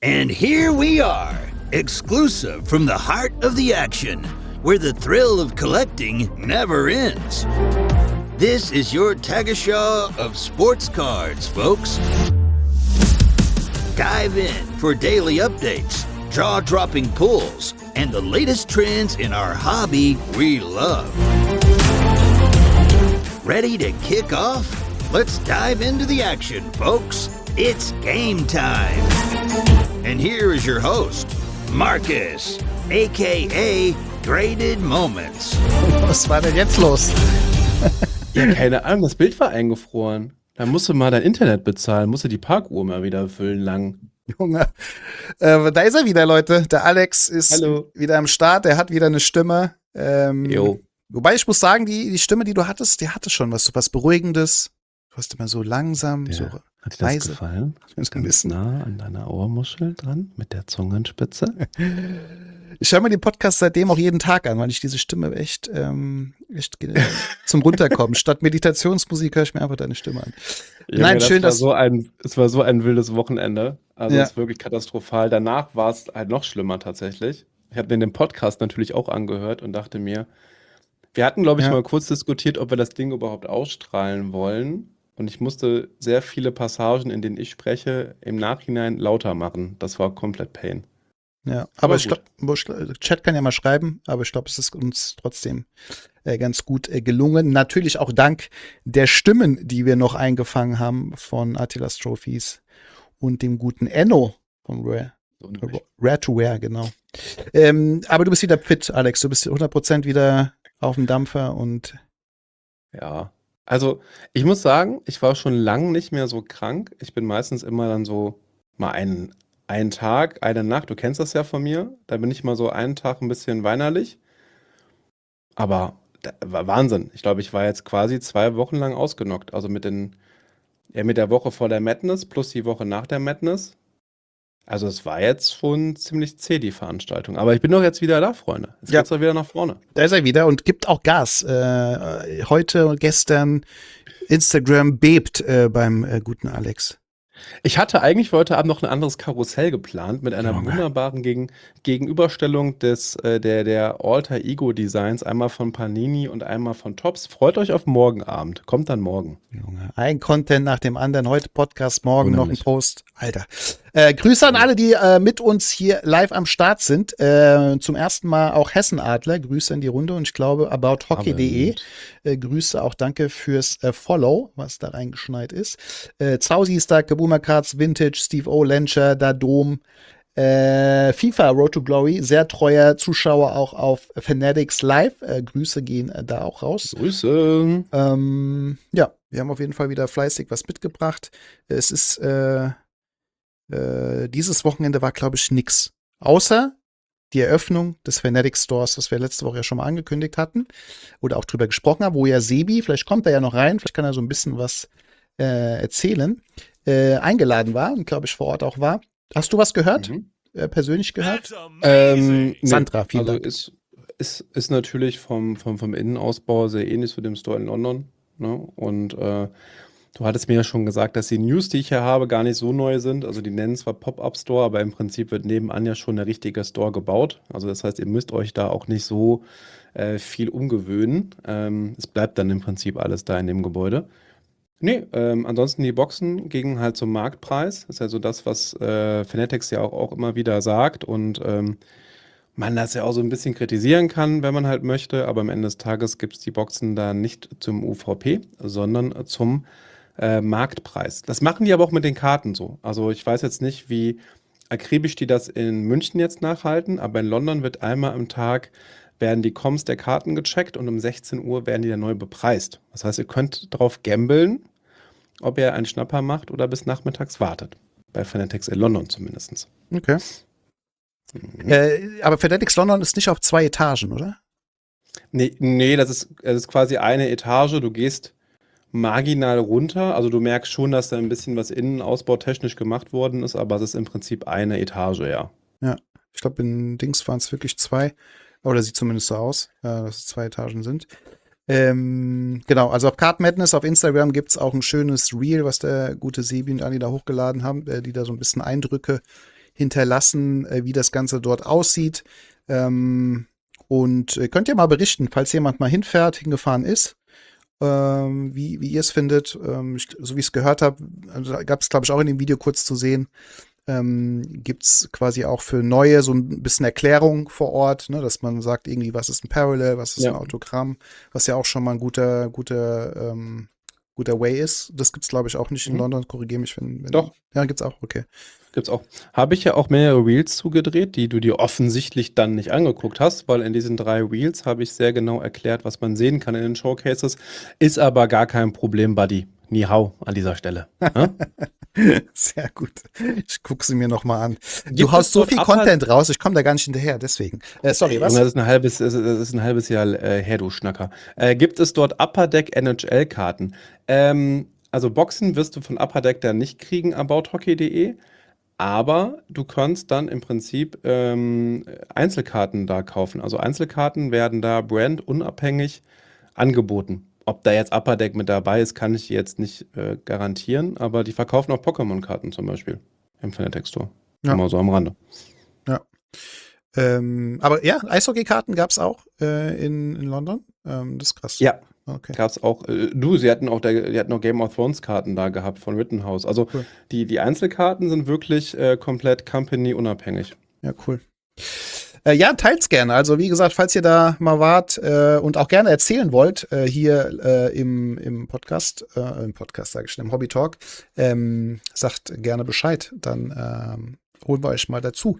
And here we are, exclusive from the heart of the action, where the thrill of collecting never ends. This is your Tagesschau of sports cards, folks. Dive in for daily updates, jaw-dropping pulls, and the latest trends in our hobby we love. Ready to kick off? Let's dive into the action, folks. It's game time. And here is your host, Marcus, a.k.a. Graded Moments. Was war denn jetzt los? Ja, keine Ahnung, das Bild war eingefroren. Da musst du mal dein Internet bezahlen, musst du die Parkuhr mal wieder füllen lang. Junge, da ist er wieder, Leute. Der Alex ist wieder am Start, er hat wieder eine Stimme. Wobei ich muss sagen, die Stimme, die du hattest, die hatte schon was Beruhigendes. Du hast immer so langsam, Ja. so Hat dir das leise. gefallen? So ein Ganz bisschen. nah an deiner Ohrmuschel dran, mit der Zungenspitze. Ich höre mir den Podcast seitdem auch jeden Tag an, weil ich diese Stimme echt zum Runterkommen. Statt Meditationsmusik höre ich mir einfach deine Stimme an. Nein, das schön, war dass es war so ein wildes Wochenende. Also Ja. es ist wirklich katastrophal. Danach war es halt noch schlimmer tatsächlich. Ich habe mir den Podcast natürlich auch angehört und dachte mir, wir hatten, glaube ich, Ja. mal kurz diskutiert, ob wir das Ding überhaupt ausstrahlen wollen. Und ich musste sehr viele Passagen, in denen ich spreche, im Nachhinein lauter machen. Das war komplett Pain. Ja, Aber aber ich glaube, Chat kann ja mal schreiben, aber ich glaube, es ist uns trotzdem ganz gut gelungen. Natürlich auch dank der Stimmen, die wir noch eingefangen haben von Attila's Trophies und dem guten Enno von Rare to Wear, genau. Aber du bist wieder fit, Alex. Du bist 100% wieder auf dem Dampfer und Ja, also ich muss sagen, ich war schon lange nicht mehr so krank. Ich bin meistens immer dann so mal einen Tag, eine Nacht, du kennst das ja von mir, da bin ich mal so einen Tag ein bisschen weinerlich. Aber war Wahnsinn. Ich glaube, ich war jetzt quasi 2 Wochen lang ausgenockt. Also mit der Woche vor der Madness plus die Woche nach der Madness. Also es war jetzt schon ziemlich zäh, die Veranstaltung. Aber ich bin doch jetzt wieder da, Freunde. Jetzt Ja. geht's doch wieder nach vorne. da ist er wieder und gibt auch Gas. Heute und gestern Instagram bebt beim guten Alex. Ich hatte eigentlich für heute Abend noch ein anderes Karussell geplant mit einer Junge. wunderbaren Gegenüberstellung der Alter-Ego-Designs, einmal von Panini und einmal von Topps. Freut euch auf morgen Abend. Kommt dann morgen. Junge, ein Content nach dem anderen. Heute Podcast, morgen noch ein Wunderlich. Post. Alter. Grüße an alle, die mit uns hier live am Start sind. Zum ersten Mal auch Hessen-Adler. Grüße in die Runde und ich glaube abouthockey.de. Grüße auch, danke fürs Follow, was da reingeschneit ist. Zausi ist da, Kabuma Cards, Vintage, Steve O, Lencher, Dadom, FIFA, Road to Glory, sehr treuer Zuschauer auch auf Fanatics Live. Grüße gehen da auch raus. Grüße. Ja, wir haben auf jeden Fall wieder fleißig was mitgebracht. Es ist dieses Wochenende war, glaube ich, nix. Außer die Eröffnung des Fanatics Stores, was wir letzte Woche ja schon mal angekündigt hatten oder auch drüber gesprochen haben, wo ja Sebi, vielleicht kommt er ja noch rein, vielleicht kann er so ein bisschen was erzählen, eingeladen war und, glaube ich, vor Ort auch war. Hast du was gehört? Persönlich gehört? Nee, Sandra, vielen also Dank. ist natürlich vom Innenausbau sehr ähnlich zu dem Store in London. Ne? Und du hattest mir ja schon gesagt, dass die News, die ich hier habe, gar nicht so neu sind. Also die nennen zwar Pop-Up-Store, aber im Prinzip wird nebenan ja schon der richtige Store gebaut. Also das heißt, ihr müsst euch da auch nicht so viel umgewöhnen. Es bleibt dann im Prinzip alles da in dem Gebäude. Nee, ansonsten die Boxen gingen halt zum Marktpreis. Das ist ja so das, was Fanatics ja auch immer wieder sagt und man das ja auch so ein bisschen kritisieren kann, wenn man halt möchte. Aber am Ende des Tages gibt es die Boxen da nicht zum UVP, sondern zum Marktpreis. Das machen die aber auch mit den Karten so. Also ich weiß jetzt nicht, wie akribisch die das in München jetzt nachhalten, aber in London wird einmal am Tag werden die Comms der Karten gecheckt und um 16 Uhr werden die dann neu bepreist. Das heißt, ihr könnt drauf gambeln, ob ihr einen Schnapper macht oder bis nachmittags wartet. Bei Fanatics in London zumindest. Okay. Aber Fanatics London ist nicht auf 2 Etagen, oder? Nee, das ist quasi eine Etage. Du gehst marginal runter. Also du merkst schon, dass da ein bisschen was innenausbautechnisch gemacht worden ist, aber es ist im Prinzip eine Etage, ja. Ja, ich glaube, in Dings waren es wirklich 2. Oder sieht zumindest so aus, dass es 2 Etagen sind. Genau, also auf Card Madness auf Instagram gibt es auch ein schönes Reel, was der gute Sebi und Ali da hochgeladen haben, die da so ein bisschen Eindrücke hinterlassen, wie das Ganze dort aussieht. Und könnt ihr mal berichten, falls jemand mal hingefahren ist, wie ihr es findet. So wie ich es gehört habe, also gab es, glaube ich, auch in dem Video kurz zu sehen, gibt es quasi auch für Neue so ein bisschen Erklärung vor Ort, ne, dass man sagt irgendwie, was ist ein Parallel, was ist ein Autogramm, was ja auch schon mal ein guter Way ist. Das gibt's, glaube ich, auch nicht in London. Korrigiere mich, wenn. Doch. Ja, gibt's auch, okay. Gibt's auch. Habe ich ja auch mehrere Reels zugedreht, die du dir offensichtlich dann nicht angeguckt hast, weil in diesen 3 Reels habe ich sehr genau erklärt, was man sehen kann in den Showcases. Ist aber gar kein Problem, Buddy. Ni hao an dieser Stelle. Ne? Sehr gut. Ich gucke sie mir noch mal an. Du haust so viel Content raus, ich komme da gar nicht hinterher, deswegen. Sorry, was? Das ist ein halbes Jahr her, du Schnacker. Gibt es dort Upper Deck NHL-Karten? Also Boxen wirst du von Upper Deck dann nicht kriegen, abouthockey.de. Aber du kannst dann im Prinzip Einzelkarten da kaufen. Also Einzelkarten werden da brandunabhängig angeboten. Ob da jetzt Upper Deck mit dabei ist, kann ich jetzt nicht garantieren. Aber die verkaufen auch Pokémon-Karten zum Beispiel im Fanatec Store. Ja. Mal so am Rande. Ja. Aber ja, Eishockey-Karten gab es auch in London. Das ist krass. Ja. Okay. Gab es auch. Sie hatten auch Game of Thrones Karten da gehabt von Rittenhouse. Also cool. Die Einzelkarten sind wirklich komplett company-unabhängig. Ja, cool. Ja, teilt's gerne. Also wie gesagt, falls ihr da mal wart und auch gerne erzählen wollt, hier im Podcast sage ich schon, im Hobby Talk, sagt gerne Bescheid. Dann holen wir euch mal dazu.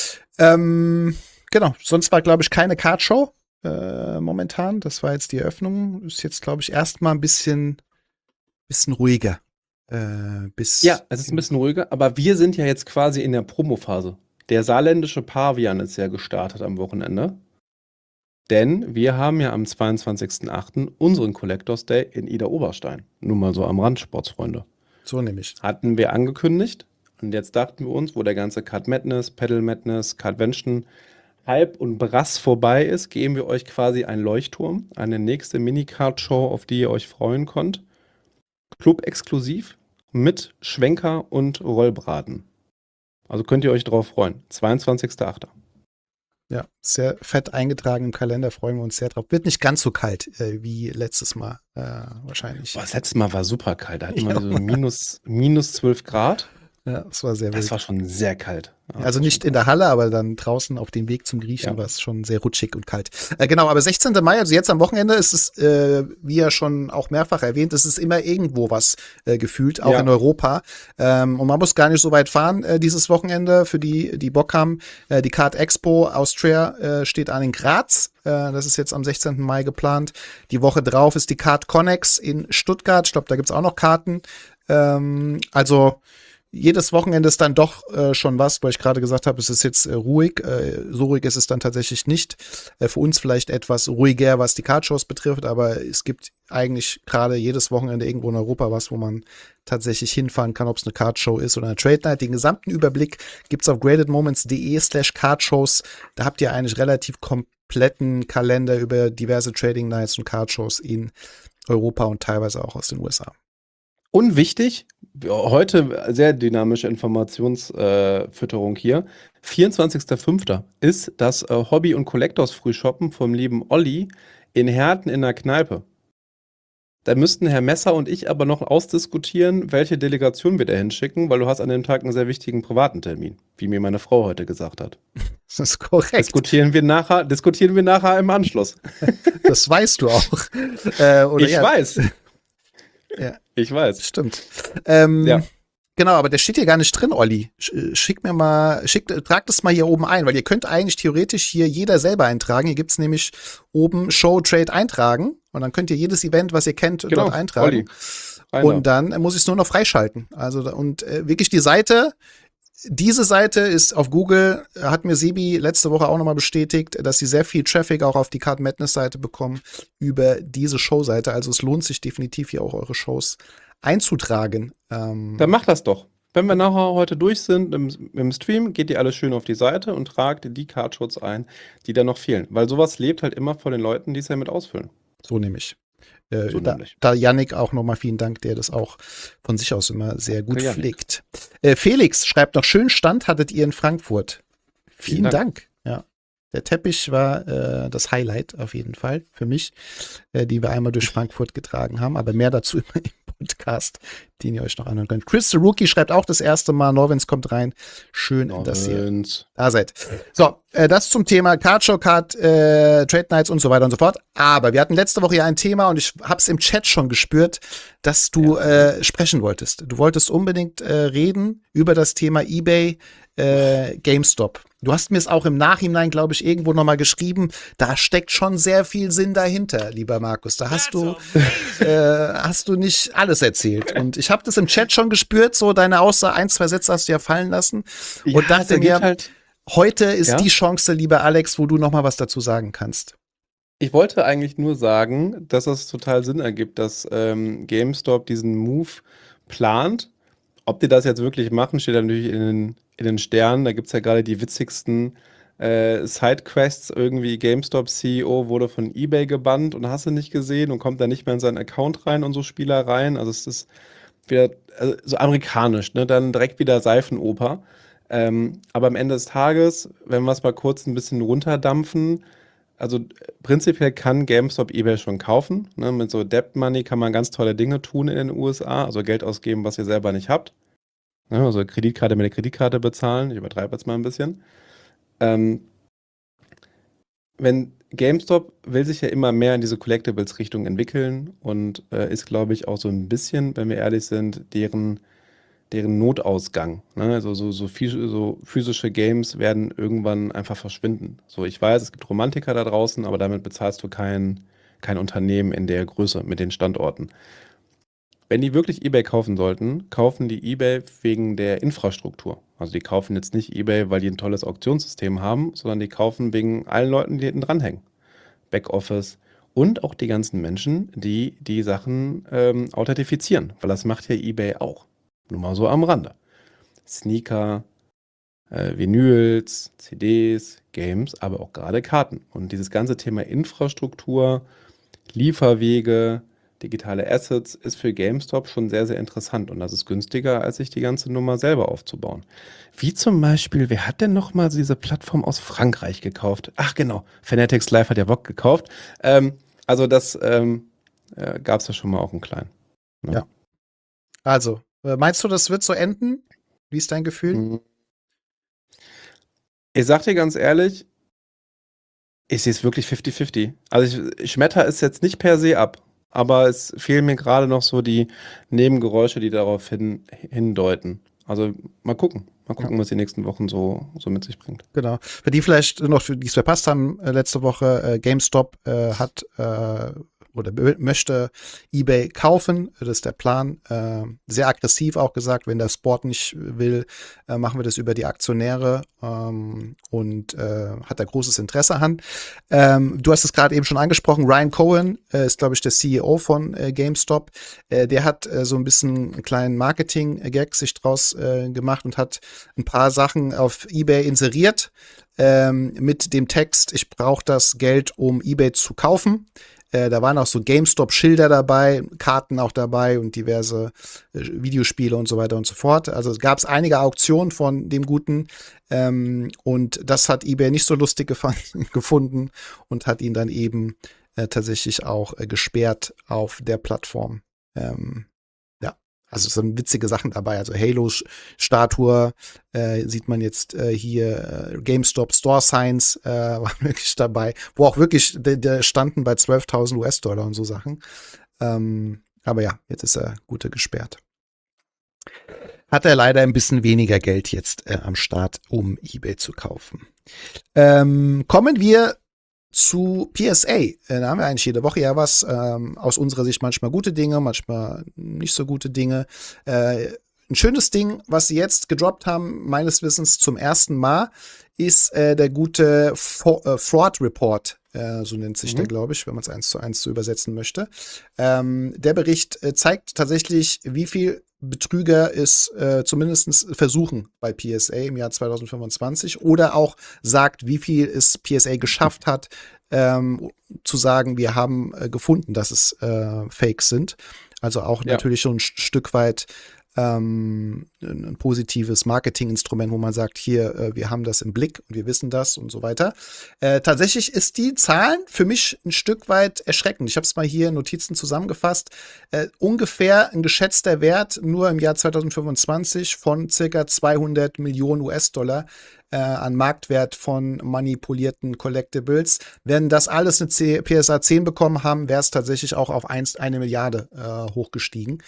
Genau, sonst war, glaube ich, keine Cardshow momentan. Das war jetzt die Eröffnung. Ist jetzt, glaube ich, erstmal ein bisschen ruhiger. Ja, es ist ein bisschen ruhiger, aber wir sind ja jetzt quasi in der Promophase. Der saarländische Pavian ist ja gestartet am Wochenende. Denn wir haben ja am 22.08. unseren Collectors Day in Ida Oberstein. Nur mal so am Rand, Sportsfreunde. So nämlich. Hatten wir angekündigt. Und jetzt dachten wir uns, wo der ganze Card Madness, Pedal Madness, Cardvention Hype und Brass vorbei ist, geben wir euch quasi einen Leuchtturm, eine nächste Mini-Card-Show, auf die ihr euch freuen könnt. Club-exklusiv mit Schwenker und Rollbraten. Also könnt ihr euch drauf freuen. 22.08. Ja, sehr fett eingetragen im Kalender, freuen wir uns sehr drauf. Wird nicht ganz so kalt wie letztes Mal wahrscheinlich. Boah, das letzte Mal war super kalt. Da hatten wir so minus 12 Grad. Ja, das war sehr wild. Das war schon sehr kalt. Ja, also nicht in der Halle, aber dann draußen auf dem Weg zum Griechen war es schon sehr rutschig und kalt. Genau, aber 16. Mai, also jetzt am Wochenende, ist es, wie ja schon auch mehrfach erwähnt, es ist immer irgendwo was gefühlt, auch in Europa. Und man muss gar nicht so weit fahren dieses Wochenende, für die Bock haben. Die Card Expo Austria steht an in Graz. Das ist jetzt am 16. Mai geplant. Die Woche drauf ist die Card Connex in Stuttgart. Ich glaube, da gibt's auch noch Karten. Also jedes Wochenende ist dann doch schon was, weil ich gerade gesagt habe, es ist jetzt ruhig. So ruhig ist es dann tatsächlich nicht. Für uns vielleicht etwas ruhiger, was die Cardshows betrifft, aber es gibt eigentlich gerade jedes Wochenende irgendwo in Europa was, wo man tatsächlich hinfahren kann, ob es eine Cardshow ist oder eine Trade Night. Den gesamten Überblick gibt's auf gradedmoments.de/Cardshows. Da habt ihr eigentlich relativ kompletten Kalender über diverse Trading Nights und Cardshows in Europa und teilweise auch aus den USA. Und wichtig, heute sehr dynamische Informationsfütterung hier. 24.05. ist das Hobby- und Collectors-Frühshoppen vom lieben Olli in Herten in der Kneipe. Da müssten Herr Messer und ich aber noch ausdiskutieren, welche Delegation wir da hinschicken, weil du hast an dem Tag einen sehr wichtigen privaten Termin, wie mir meine Frau heute gesagt hat. Das ist korrekt. Diskutieren wir nachher im Anschluss. Das weißt du auch. Ich weiß. Ja. Ich weiß. Stimmt. Ja. Genau, aber der steht hier gar nicht drin, Olli. Tragt das mal hier oben ein, weil ihr könnt eigentlich theoretisch hier jeder selber eintragen. Hier gibt's nämlich oben Show Trade eintragen und dann könnt ihr jedes Event, was ihr kennt, dort eintragen. Olli. Und dann muss ich es nur noch freischalten. Also und wirklich diese Seite ist auf Google, hat mir Sebi letzte Woche auch nochmal bestätigt, dass sie sehr viel Traffic auch auf die Card Madness Seite bekommen über diese Showseite. Also es lohnt sich definitiv hier auch eure Shows einzutragen. Dann macht das doch. Wenn wir nachher heute durch sind im Stream, geht ihr alle schön auf die Seite und tragt die Cardshows ein, die da noch fehlen. Weil sowas lebt halt immer von den Leuten, die es ja mit ausfüllen. So nämlich. So nämlich. Da Yannick auch nochmal vielen Dank, der das auch von sich aus immer sehr gut Ja, pflegt. Felix schreibt noch, schönen Stand hattet ihr in Frankfurt. Vielen Dank. Ja. Der Teppich war das Highlight auf jeden Fall für mich, die wir einmal durch Frankfurt getragen haben. Aber mehr dazu immer im Podcast, den ihr euch noch anhören könnt. Chris the Rookie schreibt auch das erste Mal, Norvins kommt rein. Schön, dass ihr da seid. So, das zum Thema Card Show, Trade Nights und so weiter und so fort. Aber wir hatten letzte Woche ja ein Thema und ich habe es im Chat schon gespürt, dass du sprechen wolltest. Du wolltest unbedingt reden über das Thema eBay, GameStop. Du hast mir es auch im Nachhinein, glaube ich, irgendwo nochmal geschrieben. Da steckt schon sehr viel Sinn dahinter, lieber Markus. Da hast du nicht alles erzählt. Und ich habe das im Chat schon gespürt, so deine Aussage, 1, 2 Sätze hast du ja fallen lassen. Ja, und dachte mir, heute ist die Chance, lieber Alex, wo du nochmal was dazu sagen kannst. Ich wollte eigentlich nur sagen, dass es total Sinn ergibt, dass GameStop diesen Move plant. Ob die das jetzt wirklich machen, steht natürlich in den Sternen. Da gibt es ja gerade die witzigsten Sidequests. Irgendwie GameStop-CEO wurde von eBay gebannt und hast du nicht gesehen und kommt dann nicht mehr in seinen Account rein und so Spielereien. Also es ist wieder so amerikanisch, ne? Dann direkt wieder Seifenoper. Aber am Ende des Tages, wenn wir es mal kurz ein bisschen runterdampfen, also prinzipiell kann GameStop eBay schon kaufen. Ne? Mit so Debt Money kann man ganz tolle Dinge tun in den USA, also Geld ausgeben, was ihr selber nicht habt. Ne? Also Kreditkarte mit der Kreditkarte bezahlen. Ich übertreibe jetzt mal ein bisschen. Wenn GameStop will sich ja immer mehr in diese Collectibles-Richtung entwickeln und ist, glaube ich, auch so ein bisschen, wenn wir ehrlich sind, deren Notausgang. Ne? Also so physische Games werden irgendwann einfach verschwinden. So, ich weiß, es gibt Romantiker da draußen, aber damit bezahlst du kein Unternehmen in der Größe mit den Standorten. Wenn die wirklich eBay kaufen sollten, kaufen die eBay wegen der Infrastruktur. Also die kaufen jetzt nicht eBay, weil die ein tolles Auktionssystem haben, sondern die kaufen wegen allen Leuten, die hinten dranhängen. Backoffice und auch die ganzen Menschen, die die Sachen authentifizieren, weil das macht ja eBay auch. Nur mal so am Rande. Sneaker, Vinyls, CDs, Games, aber auch gerade Karten. Und dieses ganze Thema Infrastruktur, Lieferwege, digitale Assets ist für GameStop schon sehr, sehr interessant. Und das ist günstiger, als sich die ganze Nummer selber aufzubauen. Wie zum Beispiel, wer hat denn nochmal diese Plattform aus Frankreich gekauft? Ach genau, Fanatics Live hat ja VOG gekauft. Also das gab es ja schon mal auch einen kleinen. Ne? Ja. Also, meinst du, das wird so enden? Wie ist dein Gefühl? Ich sag dir ganz ehrlich, ich sehe es wirklich 50-50. Also ich schmetter es jetzt nicht per se ab, aber es fehlen mir gerade noch so die Nebengeräusche, die darauf hindeuten. Also mal gucken, was die nächsten Wochen so mit sich bringt. Genau. Für die vielleicht noch, die es verpasst haben, letzte Woche, GameStop hat oder möchte eBay kaufen. Das ist der Plan. Sehr aggressiv auch gesagt, wenn der Sport nicht will, machen wir das über die Aktionäre und hat da großes Interesse an. Du hast es gerade eben schon angesprochen. Ryan Cohen ist, glaube ich, der CEO von GameStop. Der hat so ein bisschen einen kleinen Marketing-Gag sich draus gemacht und hat ein paar Sachen auf eBay inseriert mit dem Text, ich brauche das Geld, um eBay zu kaufen. Da waren auch so GameStop-Schilder dabei, Karten auch dabei und diverse Videospiele und so weiter und so fort. Also es gab einige Auktionen von dem Guten und das hat eBay nicht so lustig gefunden und hat ihn dann eben tatsächlich auch gesperrt auf der Plattform. Also es sind witzige Sachen dabei. Also Halo-Statue sieht man jetzt hier, GameStop Store Signs waren wirklich dabei, wo auch wirklich der standen bei 12.000 US-Dollar und so Sachen. Aber ja, jetzt ist er gut gesperrt. Hat er leider ein bisschen weniger Geld jetzt am Start, um eBay zu kaufen. Kommen wir zu PSA. Da haben wir eigentlich jede Woche ja was. Aus unserer Sicht manchmal gute Dinge, manchmal nicht so gute Dinge. Ein schönes Ding, was sie jetzt gedroppt haben, meines Wissens zum ersten Mal, ist der gute Fraud Report. So nennt sich der, glaube ich, wenn man es 1:1 so übersetzen möchte. Der Bericht zeigt tatsächlich, wie viel Betrüger es zumindest versuchen bei PSA im Jahr 2025 oder auch sagt, wie viel es PSA geschafft hat, zu sagen, wir haben gefunden, dass es Fakes sind. Also auch natürlich schon ein Stück weit ein positives Marketinginstrument, wo man sagt, hier, wir haben das im Blick und wir wissen das und so weiter. Tatsächlich ist die Zahlen für mich ein Stück weit erschreckend. Ich habe es mal hier in Notizen zusammengefasst. Ungefähr ein geschätzter Wert nur im Jahr 2025 von circa 200 Millionen US-Dollar an Marktwert von manipulierten Collectibles. Wenn das alles eine PSA 10 bekommen haben, wäre es tatsächlich auch auf 1 Milliarde hochgestiegen.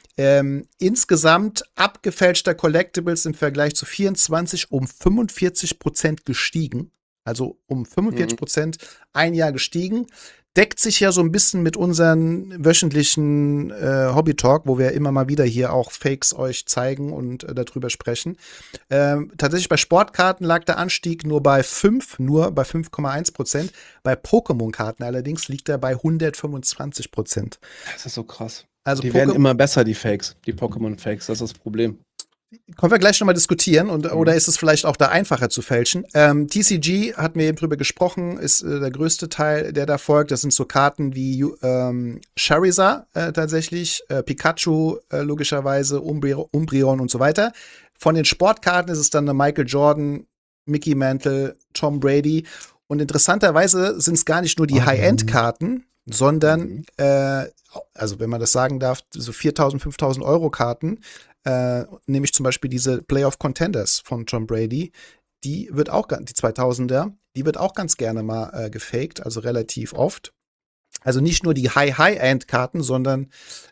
Insgesamt abgefälschter Collectibles im Vergleich zu 24 um 45% gestiegen. Also um 45% ein Jahr gestiegen. Deckt sich ja so ein bisschen mit unseren wöchentlichen Hobby-Talk, wo wir immer mal wieder hier auch Fakes euch zeigen und darüber sprechen. Tatsächlich bei Sportkarten lag der Anstieg nur bei 5,1%. Bei Pokémon-Karten allerdings liegt er bei 125%. Das ist so krass. Also die werden immer besser, die Fakes, die Pokémon-Fakes, das ist das Problem. Können wir gleich nochmal diskutieren oder ist es vielleicht auch da einfacher zu fälschen? TCG hatten wir eben drüber gesprochen, ist der größte Teil, der da folgt. Das sind so Karten wie Charizard tatsächlich, Pikachu logischerweise, Umbreon und so weiter. Von den Sportkarten ist es dann eine Michael Jordan, Mickey Mantle, Tom Brady. Und interessanterweise sind es gar nicht nur die High-End-Karten, sondern, also wenn man das sagen darf, so 4.000, 5.000 Euro Karten, nämlich zum Beispiel diese Playoff Contenders von Tom Brady, die 2000er, die wird auch ganz gerne mal gefaked, also relativ oft. Also nicht nur die High-End-Karten, sondern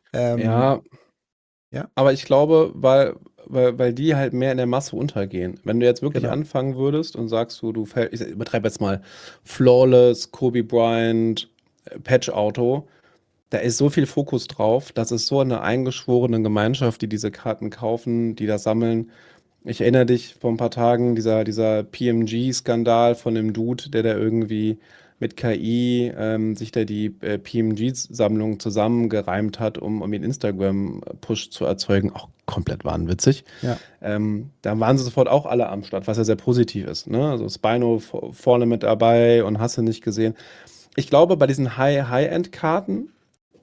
ja, aber ich glaube, weil die halt mehr in der Masse untergehen. Wenn du jetzt wirklich anfangen würdest und sagst, ich übertreibe jetzt mal Flawless, Kobe Bryant, Patch-Auto, da ist so viel Fokus drauf, das ist so eine eingeschworene Gemeinschaft, die diese Karten kaufen, die das sammeln. Ich erinnere dich vor ein paar Tagen, dieser PMG-Skandal von dem Dude, der da irgendwie mit KI sich da die PMG-Sammlung zusammengereimt hat, um den Instagram-Push zu erzeugen. Auch komplett wahnwitzig. Ja. Da waren sie sofort auch alle am Start, was ja sehr positiv ist. Ne? Also Spino vorne mit dabei und hast du nicht gesehen. Ich glaube, bei diesen High-End-Karten,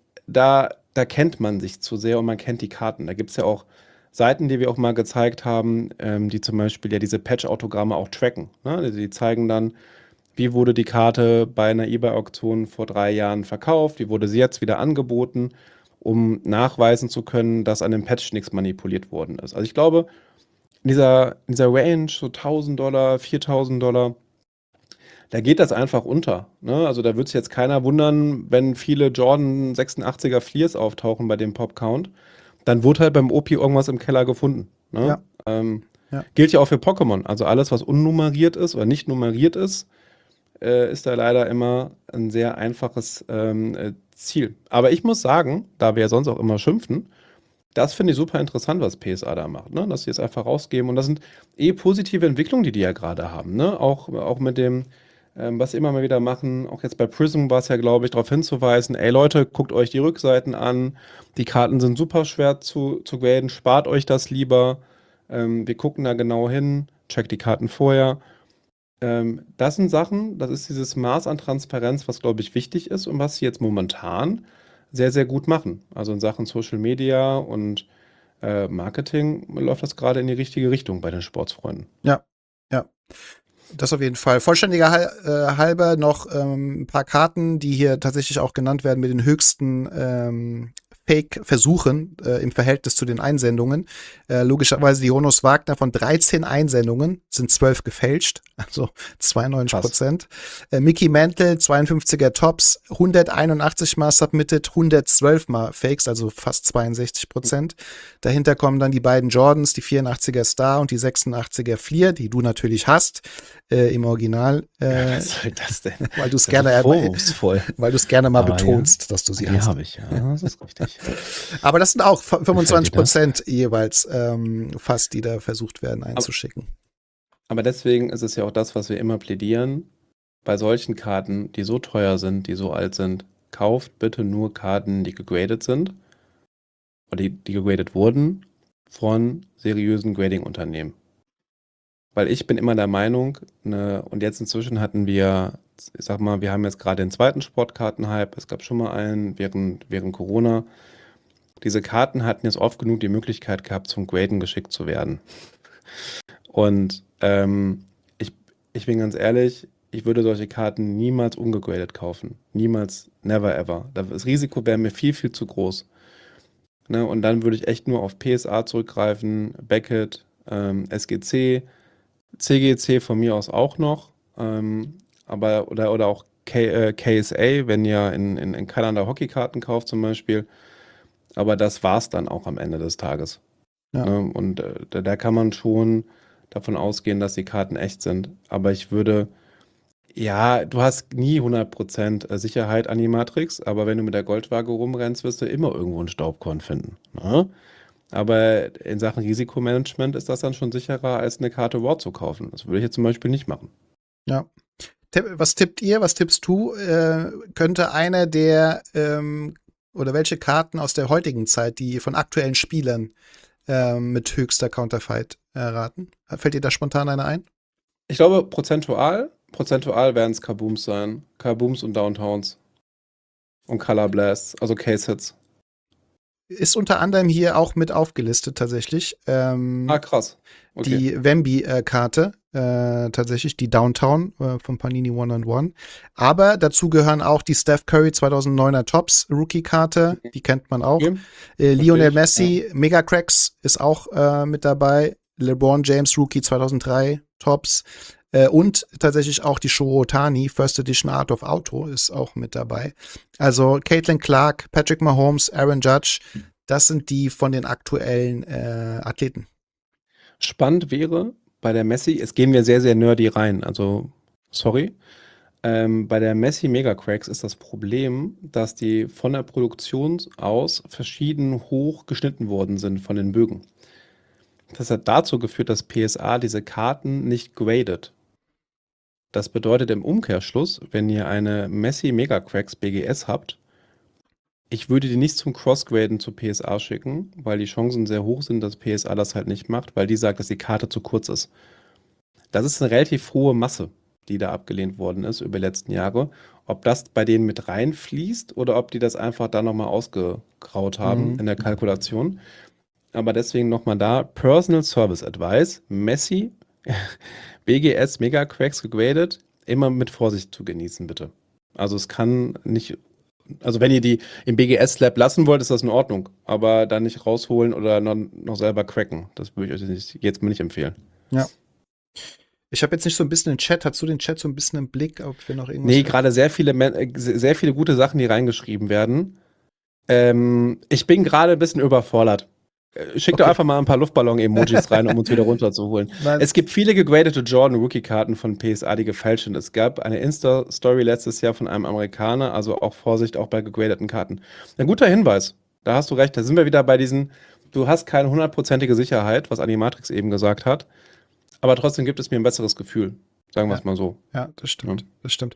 da kennt man sich zu sehr und man kennt die Karten. Da gibt es ja auch Seiten, die wir auch mal gezeigt haben, die zum Beispiel ja diese Patch-Autogramme auch tracken. Ne? Die zeigen dann, wie wurde die Karte bei einer eBay-Auktion vor 3 Jahren verkauft, wie wurde sie jetzt wieder angeboten, um nachweisen zu können, dass an dem Patch nichts manipuliert worden ist. Also ich glaube, in dieser Range, so $1.000, $4.000, da geht das einfach unter. Ne? Also da wird sich jetzt keiner wundern, wenn viele Jordan 86er Fleers auftauchen bei dem Pop-Count. Dann wurde halt beim OP irgendwas im Keller gefunden. Ne? Ja. Gilt ja auch für Pokémon. Also alles, was unnummeriert ist oder nicht nummeriert ist da leider immer ein sehr einfaches Ziel. Aber ich muss sagen, da wir ja sonst auch immer schimpfen, das finde ich super interessant, was PSA da macht, ne? Dass sie es einfach rausgeben. Und das sind positive Entwicklungen, die ja gerade haben. Ne? Auch mit dem, was sie immer mal wieder machen, auch jetzt bei Prism war es ja, glaube ich, darauf hinzuweisen, ey Leute, guckt euch die Rückseiten an. Die Karten sind super schwer zu graden, spart euch das lieber. Wir gucken da genau hin, checkt die Karten vorher. Das sind Sachen, das ist dieses Maß an Transparenz, was, glaube ich, wichtig ist und was sie jetzt momentan sehr, sehr gut machen. Also in Sachen Social Media und Marketing läuft das gerade in die richtige Richtung bei den Sportsfreunden. Ja. Das auf jeden Fall. Vollständiger halber noch ein paar Karten, die hier tatsächlich auch genannt werden mit den höchsten Fake-Versuchen im Verhältnis zu den Einsendungen. Logischerweise die Jonas Wagner von 13 Einsendungen sind 12 gefälscht, also 92%. Mickey Mantle, 52er Tops, 181 mal submitted, 112 mal Fakes, also fast 62%. Dahinter kommen dann die beiden Jordans, die 84er Star und die 86er Fleer, die du natürlich hast, im Original. Was soll das denn? Weil du es gerne mal betonst, dass du sie hast. Die habe ich, ja. Das ist richtig. Aber das sind auch 25% jeweils fast, die da versucht werden einzuschicken. Aber deswegen ist es ja auch das, was wir immer plädieren. Bei solchen Karten, die so teuer sind, die so alt sind, kauft bitte nur Karten, die gegradet sind oder die gegradet wurden von seriösen Grading-Unternehmen. weil ich bin immer der Meinung, ne, und jetzt inzwischen hatten wir, ich sag mal, wir haben jetzt gerade den zweiten Sportkarten-Hype, es gab schon mal einen während Corona. Diese Karten hatten jetzt oft genug die Möglichkeit gehabt, zum Graden geschickt zu werden. Und ich bin ganz ehrlich, ich würde solche Karten niemals ungegradet kaufen. Niemals, never ever. Das Risiko wäre mir viel, viel zu groß. Ne? Und dann würde ich echt nur auf PSA zurückgreifen, Beckett, SGC, CGC von mir aus auch noch, aber oder auch KSA, wenn ihr in Kanada Hockeykarten kauft zum Beispiel. Aber das war's dann auch am Ende des Tages. Ja. Ne? Und da kann man schon davon ausgehen, dass die Karten echt sind. Aber ich würde, ja, du hast nie 100% Sicherheit an die Matrix, aber wenn du mit der Goldwaage rumrennst, wirst du immer irgendwo einen Staubkorn finden. Ne? Aber in Sachen Risikomanagement ist das dann schon sicherer, als eine Karte War zu kaufen. Das würde ich jetzt zum Beispiel nicht machen. Ja. Was tippt ihr? Was tippst du? Könnte einer der oder welche Karten aus der heutigen Zeit, die von aktuellen Spielern mit höchster Counterfight erraten? Fällt dir da spontan einer ein? Ich glaube, prozentual werden es Kabooms sein. Kabooms und Downtowns. Und Color Blasts, also Case-Hits. Ist unter anderem hier auch mit aufgelistet tatsächlich. Krass. Okay. Die Wemby-Karte, tatsächlich die Downtown von Panini One-on-One. Aber dazu gehören auch die Steph Curry 2009er Topps Rookie-Karte, die kennt man auch. Okay. Lionel Messi, ja. Mega Cracks ist auch mit dabei. LeBron James Rookie 2003 Topps. Und tatsächlich auch die Shohei Ohtani First Edition Art of Auto ist auch mit dabei. Also Caitlin Clark, Patrick Mahomes, Aaron Judge, das sind die von den aktuellen Athleten. Spannend wäre bei der Messi, es gehen wir sehr, sehr nerdy rein, also sorry. Bei der Messi Mega Cracks ist das Problem, dass die von der Produktion aus verschieden hoch geschnitten worden sind von den Bögen. Das hat dazu geführt, dass PSA diese Karten nicht gradet. Das bedeutet im Umkehrschluss, wenn ihr eine Messi Mega Cracks BGS habt, ich würde die nicht zum Crossgraden zu PSA schicken, weil die Chancen sehr hoch sind, dass PSA das halt nicht macht, weil die sagt, dass die Karte zu kurz ist. Das ist eine relativ hohe Masse, die da abgelehnt worden ist über die letzten Jahre. Ob das bei denen mit reinfließt oder ob die das einfach da nochmal ausgegraut haben in der Kalkulation. Aber deswegen nochmal da, Personal Service Advice, Messi, BGS Mega Cracks gegradet, immer mit Vorsicht zu genießen, bitte. Also es kann nicht, also wenn ihr die im BGS-Lab lassen wollt, ist das in Ordnung, aber dann nicht rausholen oder noch selber cracken. Das würde ich euch jetzt mal nicht empfehlen. Ja. Ich habe jetzt nicht so ein bisschen den Chat, hast du den Chat so ein bisschen im Blick, ob wir noch irgendwas... Nee, gerade sehr viele gute Sachen, die reingeschrieben werden. Ich bin gerade ein bisschen überfordert. Schick doch einfach mal ein paar Luftballon-Emojis rein, um uns wieder runterzuholen. Es gibt viele gegradete Jordan-Rookie-Karten von PSA, die gefälscht sind. Es gab eine Insta-Story letztes Jahr von einem Amerikaner, also auch Vorsicht, auch bei gegradeten Karten. Ein guter Hinweis, da hast du recht, da sind wir wieder bei diesen, du hast keine 100%ige Sicherheit, was Animatrix eben gesagt hat, aber trotzdem gibt es mir ein besseres Gefühl. Sagen wir es mal so. Ja, das stimmt. Das stimmt.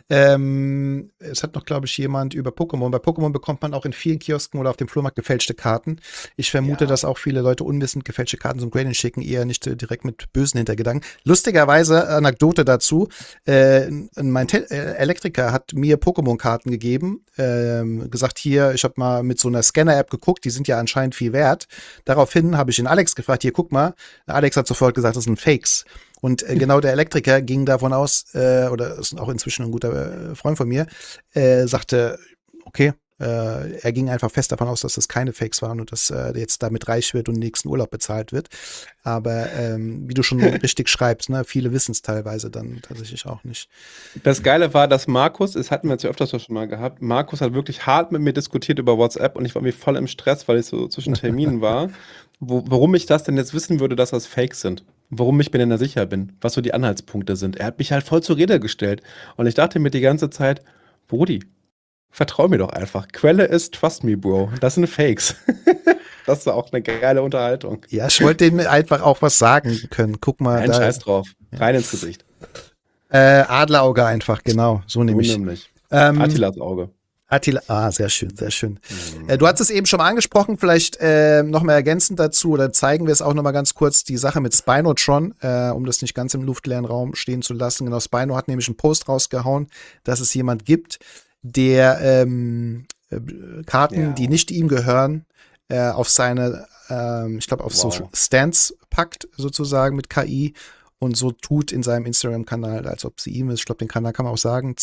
Es hat noch, glaube ich, jemand über Pokémon. Bei Pokémon bekommt man auch in vielen Kiosken oder auf dem Flohmarkt gefälschte Karten. Ich vermute, dass auch viele Leute unwissend gefälschte Karten zum Grading schicken, eher nicht direkt mit bösen Hintergedanken. Lustigerweise, Anekdote dazu, mein Elektriker hat mir Pokémon-Karten gegeben, gesagt, hier, ich habe mal mit so einer Scanner-App geguckt, die sind ja anscheinend viel wert. Daraufhin habe ich den Alex gefragt, hier, guck mal. Alex hat sofort gesagt, das sind Fakes. Und genau der Elektriker ging davon aus, oder ist auch inzwischen ein guter Freund von mir, sagte, okay, er ging einfach fest davon aus, dass das keine Fakes waren und dass er jetzt damit reich wird und den nächsten Urlaub bezahlt wird. Aber wie du schon richtig schreibst, ne, viele wissen es teilweise dann tatsächlich auch nicht. Das Geile war, dass Markus, das hatten wir jetzt ja öfters schon mal gehabt, Markus hat wirklich hart mit mir diskutiert über WhatsApp und ich war mir voll im Stress, weil ich so zwischen Terminen war, warum ich das denn jetzt wissen würde, dass das Fakes sind. Warum ich mir denn da sicher bin, was so die Anhaltspunkte sind. Er hat mich halt voll zur Rede gestellt. Und ich dachte mir die ganze Zeit, Brudi, vertrau mir doch einfach. Quelle ist Trust Me, Bro. Das sind Fakes. Das war auch eine geile Unterhaltung. Ja, ich wollte dem einfach auch was sagen können. Guck mal. Ein Scheiß drauf. Rein ins Gesicht. Adlerauge einfach, genau. So nehme ich. Attilas Auge. Attila, sehr schön, sehr schön. Du hast es eben schon mal angesprochen, vielleicht noch mal ergänzend dazu oder zeigen wir es auch noch mal ganz kurz, die Sache mit Spinotron, um das nicht ganz im luftleeren Raum stehen zu lassen. Genau, Spino hat nämlich einen Post rausgehauen, dass es jemand gibt, der Karten, die nicht ihm gehören, auf seine, ich glaube, auf so Stands packt, sozusagen mit KI. Und so tut in seinem Instagram-Kanal, als ob sie ihm ist. Ich glaube, den Kanal kann man auch sagen.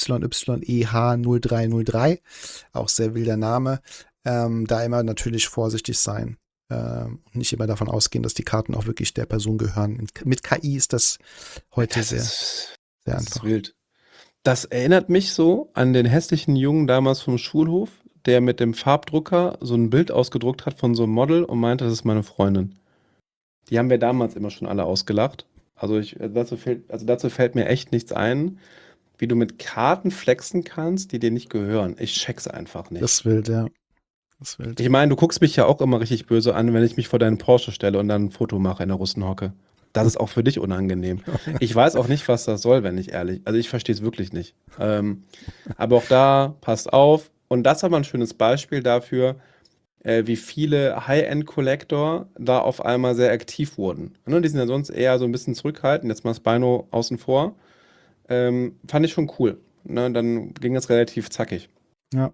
ZYYEH0303. Auch sehr wilder Name. Da immer natürlich vorsichtig sein. Und nicht immer davon ausgehen, dass die Karten auch wirklich der Person gehören. Mit KI ist das heute sehr einfach. Das ist wild. Das erinnert mich so an den hässlichen Jungen damals vom Schulhof, der mit dem Farbdrucker so ein Bild ausgedruckt hat von so einem Model und meinte, das ist meine Freundin. Die haben wir damals immer schon alle ausgelacht. Also dazu fällt mir echt nichts ein, wie du mit Karten flexen kannst, die dir nicht gehören. Ich check's einfach nicht. Das ist wild, ja. Das ist wild. Ich meine, du guckst mich ja auch immer richtig böse an, wenn ich mich vor deinen Porsche stelle und dann ein Foto mache in der Russenhocke. Das ist auch für dich unangenehm. Ich weiß auch nicht, was das soll, wenn ich ehrlich. Also ich verstehe es wirklich nicht. Aber auch da, passt auf. Und das ist aber ein schönes Beispiel dafür, wie viele High-End-Collector da auf einmal sehr aktiv wurden. Ne, die sind ja sonst eher so ein bisschen zurückhaltend, jetzt mal Spino außen vor. Fand ich schon cool. Ne, dann ging das relativ zackig. Ja.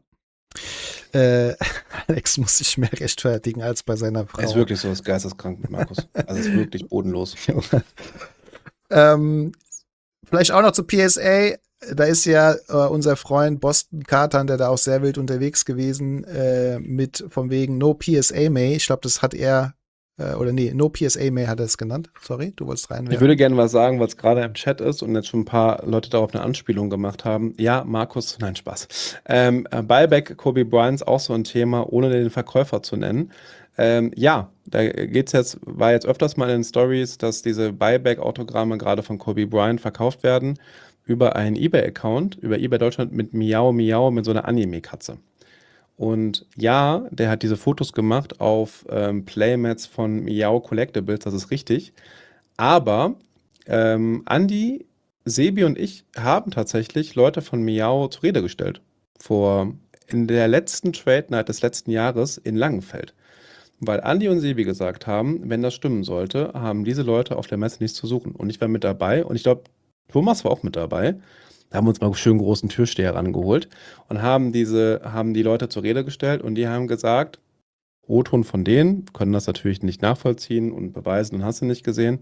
Alex muss sich mehr rechtfertigen als bei seiner Frau. Er ist wirklich so, das geisteskrank mit Markus. Also ist wirklich bodenlos. Vielleicht auch noch zu PSA. Da ist ja unser Freund Boston Cartan, der da auch sehr wild unterwegs gewesen, mit von wegen No PSA May. Ich glaube, das hat er, No PSA May hat er es genannt. Sorry, du wolltest reinwerfen. Ich würde gerne was sagen, was gerade im Chat ist und jetzt schon ein paar Leute darauf eine Anspielung gemacht haben. Ja, Markus, nein, Spaß. Buyback Kobe Bryant ist auch so ein Thema, ohne den Verkäufer zu nennen. Ja, da war jetzt öfters mal in den Stories, dass diese Buyback-Autogramme gerade von Kobe Bryant verkauft werden über einen eBay-Account, über eBay Deutschland mit Miau Miau, mit so einer Anime-Katze. Und ja, der hat diese Fotos gemacht auf Playmats von Miau Collectibles, das ist richtig. Aber Andi, Sebi und ich haben tatsächlich Leute von Miau zur Rede gestellt. In der letzten Trade Night des letzten Jahres in Langenfeld. Weil Andi und Sebi gesagt haben, wenn das stimmen sollte, haben diese Leute auf der Messe nichts zu suchen. Und ich war mit dabei und ich glaube, Thomas war auch mit dabei. Da haben wir uns mal einen schönen großen Türsteher rangeholt und haben die Leute zur Rede gestellt und die haben gesagt, O-Ton von denen, können das natürlich nicht nachvollziehen und beweisen und hast du nicht gesehen,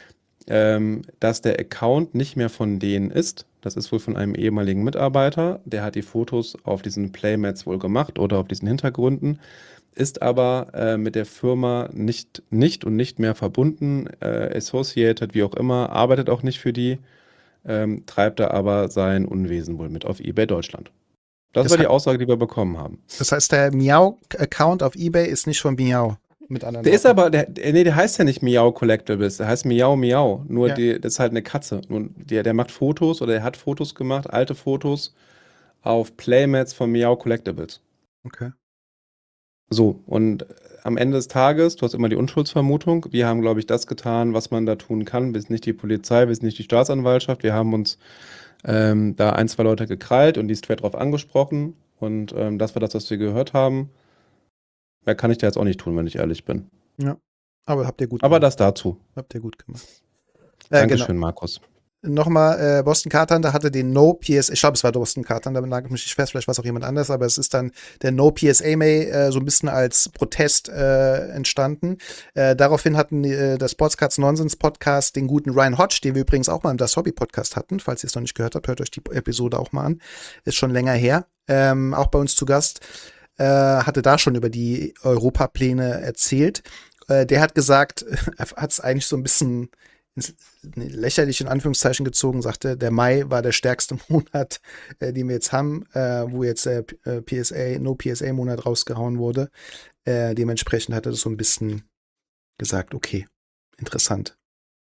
dass der Account nicht mehr von denen ist. Das ist wohl von einem ehemaligen Mitarbeiter, der hat die Fotos auf diesen Playmats wohl gemacht oder auf diesen Hintergründen, ist aber mit der Firma nicht mehr verbunden, associated, wie auch immer, arbeitet auch nicht für die, treibt er aber sein Unwesen wohl mit auf eBay Deutschland. Das war die Aussage, die wir bekommen haben. Das heißt, der Miau-Account auf eBay ist nicht von Miau. Mit anderen Der ist aber, der heißt ja nicht Miau Collectibles, der heißt Miau Miau. Nur das ist halt eine Katze. Nun, der macht Fotos oder er hat Fotos gemacht, alte Fotos auf Playmats von Miau Collectibles. Okay. So, und am Ende des Tages, du hast immer die Unschuldsvermutung. Wir haben, glaube ich, das getan, was man da tun kann. Wir sind nicht die Polizei, wir sind nicht die Staatsanwaltschaft. Wir haben uns da 1, 2 Leute gekrallt und die straight drauf angesprochen. Und das war das, was wir gehört haben. Mehr kann ich da jetzt auch nicht tun, wenn ich ehrlich bin. Ja, aber habt ihr gut gemacht. Aber das dazu. Habt ihr gut gemacht. Dankeschön, Markus. Nochmal, Boston Cartan, da hatte den No PSA, ich glaube, es war Boston Cartan, da nagel ich mich nicht fest, vielleicht war es auch jemand anders, aber es ist dann der No PSA May so ein bisschen als Protest entstanden. Daraufhin hatten der Sportscards Nonsense Podcast den guten Ryan Hodge, den wir übrigens auch mal im Das Hobby Podcast hatten. Falls ihr es noch nicht gehört habt, hört euch die Episode auch mal an. Ist schon länger her. Auch bei uns zu Gast. Hatte da schon über die Europapläne erzählt. Der hat gesagt, er hat es eigentlich so ein bisschen lächerlich in Anführungszeichen gezogen, sagte, der Mai war der stärkste Monat, den wir jetzt haben, wo jetzt der No-PSA-Monat rausgehauen wurde. Dementsprechend hat er das so ein bisschen gesagt, okay, interessant.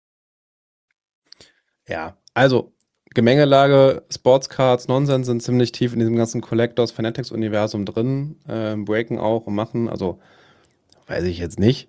Ja, also Gemengelage, Sportscards, Nonsense sind ziemlich tief in diesem ganzen Collectors Fanatics-Universum drin, breaken auch und machen, also weiß ich jetzt nicht.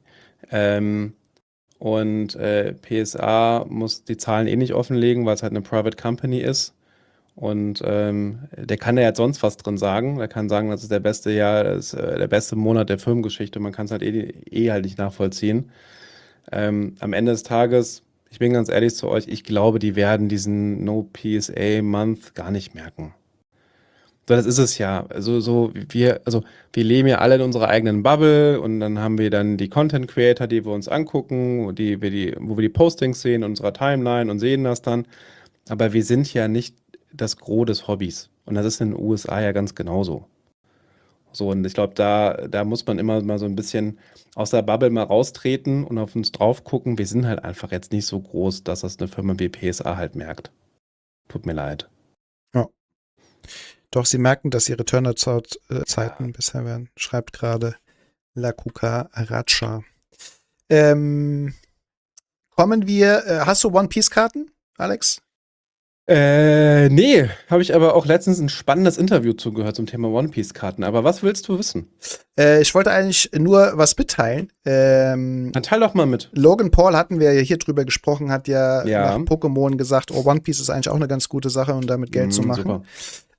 Und PSA muss die Zahlen nicht offenlegen, weil es halt eine Private Company ist. Und der kann ja jetzt sonst was drin sagen. Der kann sagen, das ist der beste Jahr, das ist der beste Monat der Firmengeschichte. Man kann es halt halt nicht nachvollziehen. Am Ende des Tages, ich bin ganz ehrlich zu euch, ich glaube, die werden diesen No PSA Month gar nicht merken. So, das ist es ja. Wir leben ja alle in unserer eigenen Bubble und dann haben wir dann die Content Creator, die wir uns angucken, wo wir die Postings sehen in unserer Timeline und sehen das dann. Aber wir sind ja nicht das Gros des Hobbys. Und das ist in den USA ja ganz genauso. So, und ich glaube, da muss man immer mal so ein bisschen aus der Bubble mal raustreten und auf uns drauf gucken. Wir sind halt einfach jetzt nicht so groß, dass das eine Firma wie PSA halt merkt. Tut mir leid. Ja. Doch, sie merken, dass ihre Turner-Zeiten bisher werden. Schreibt gerade La Cuca Racha. Kommen wir, hast du One-Piece-Karten, Alex? Nee, habe ich aber auch letztens ein spannendes Interview zugehört zum Thema One Piece Karten. Aber was willst du wissen? Ich wollte eigentlich nur was mitteilen. Dann teil doch mal mit. Logan Paul hatten wir ja hier drüber gesprochen, hat ja Ja. nach Pokémon gesagt, oh, One Piece ist eigentlich auch eine ganz gute Sache, um damit Geld zu machen. Super.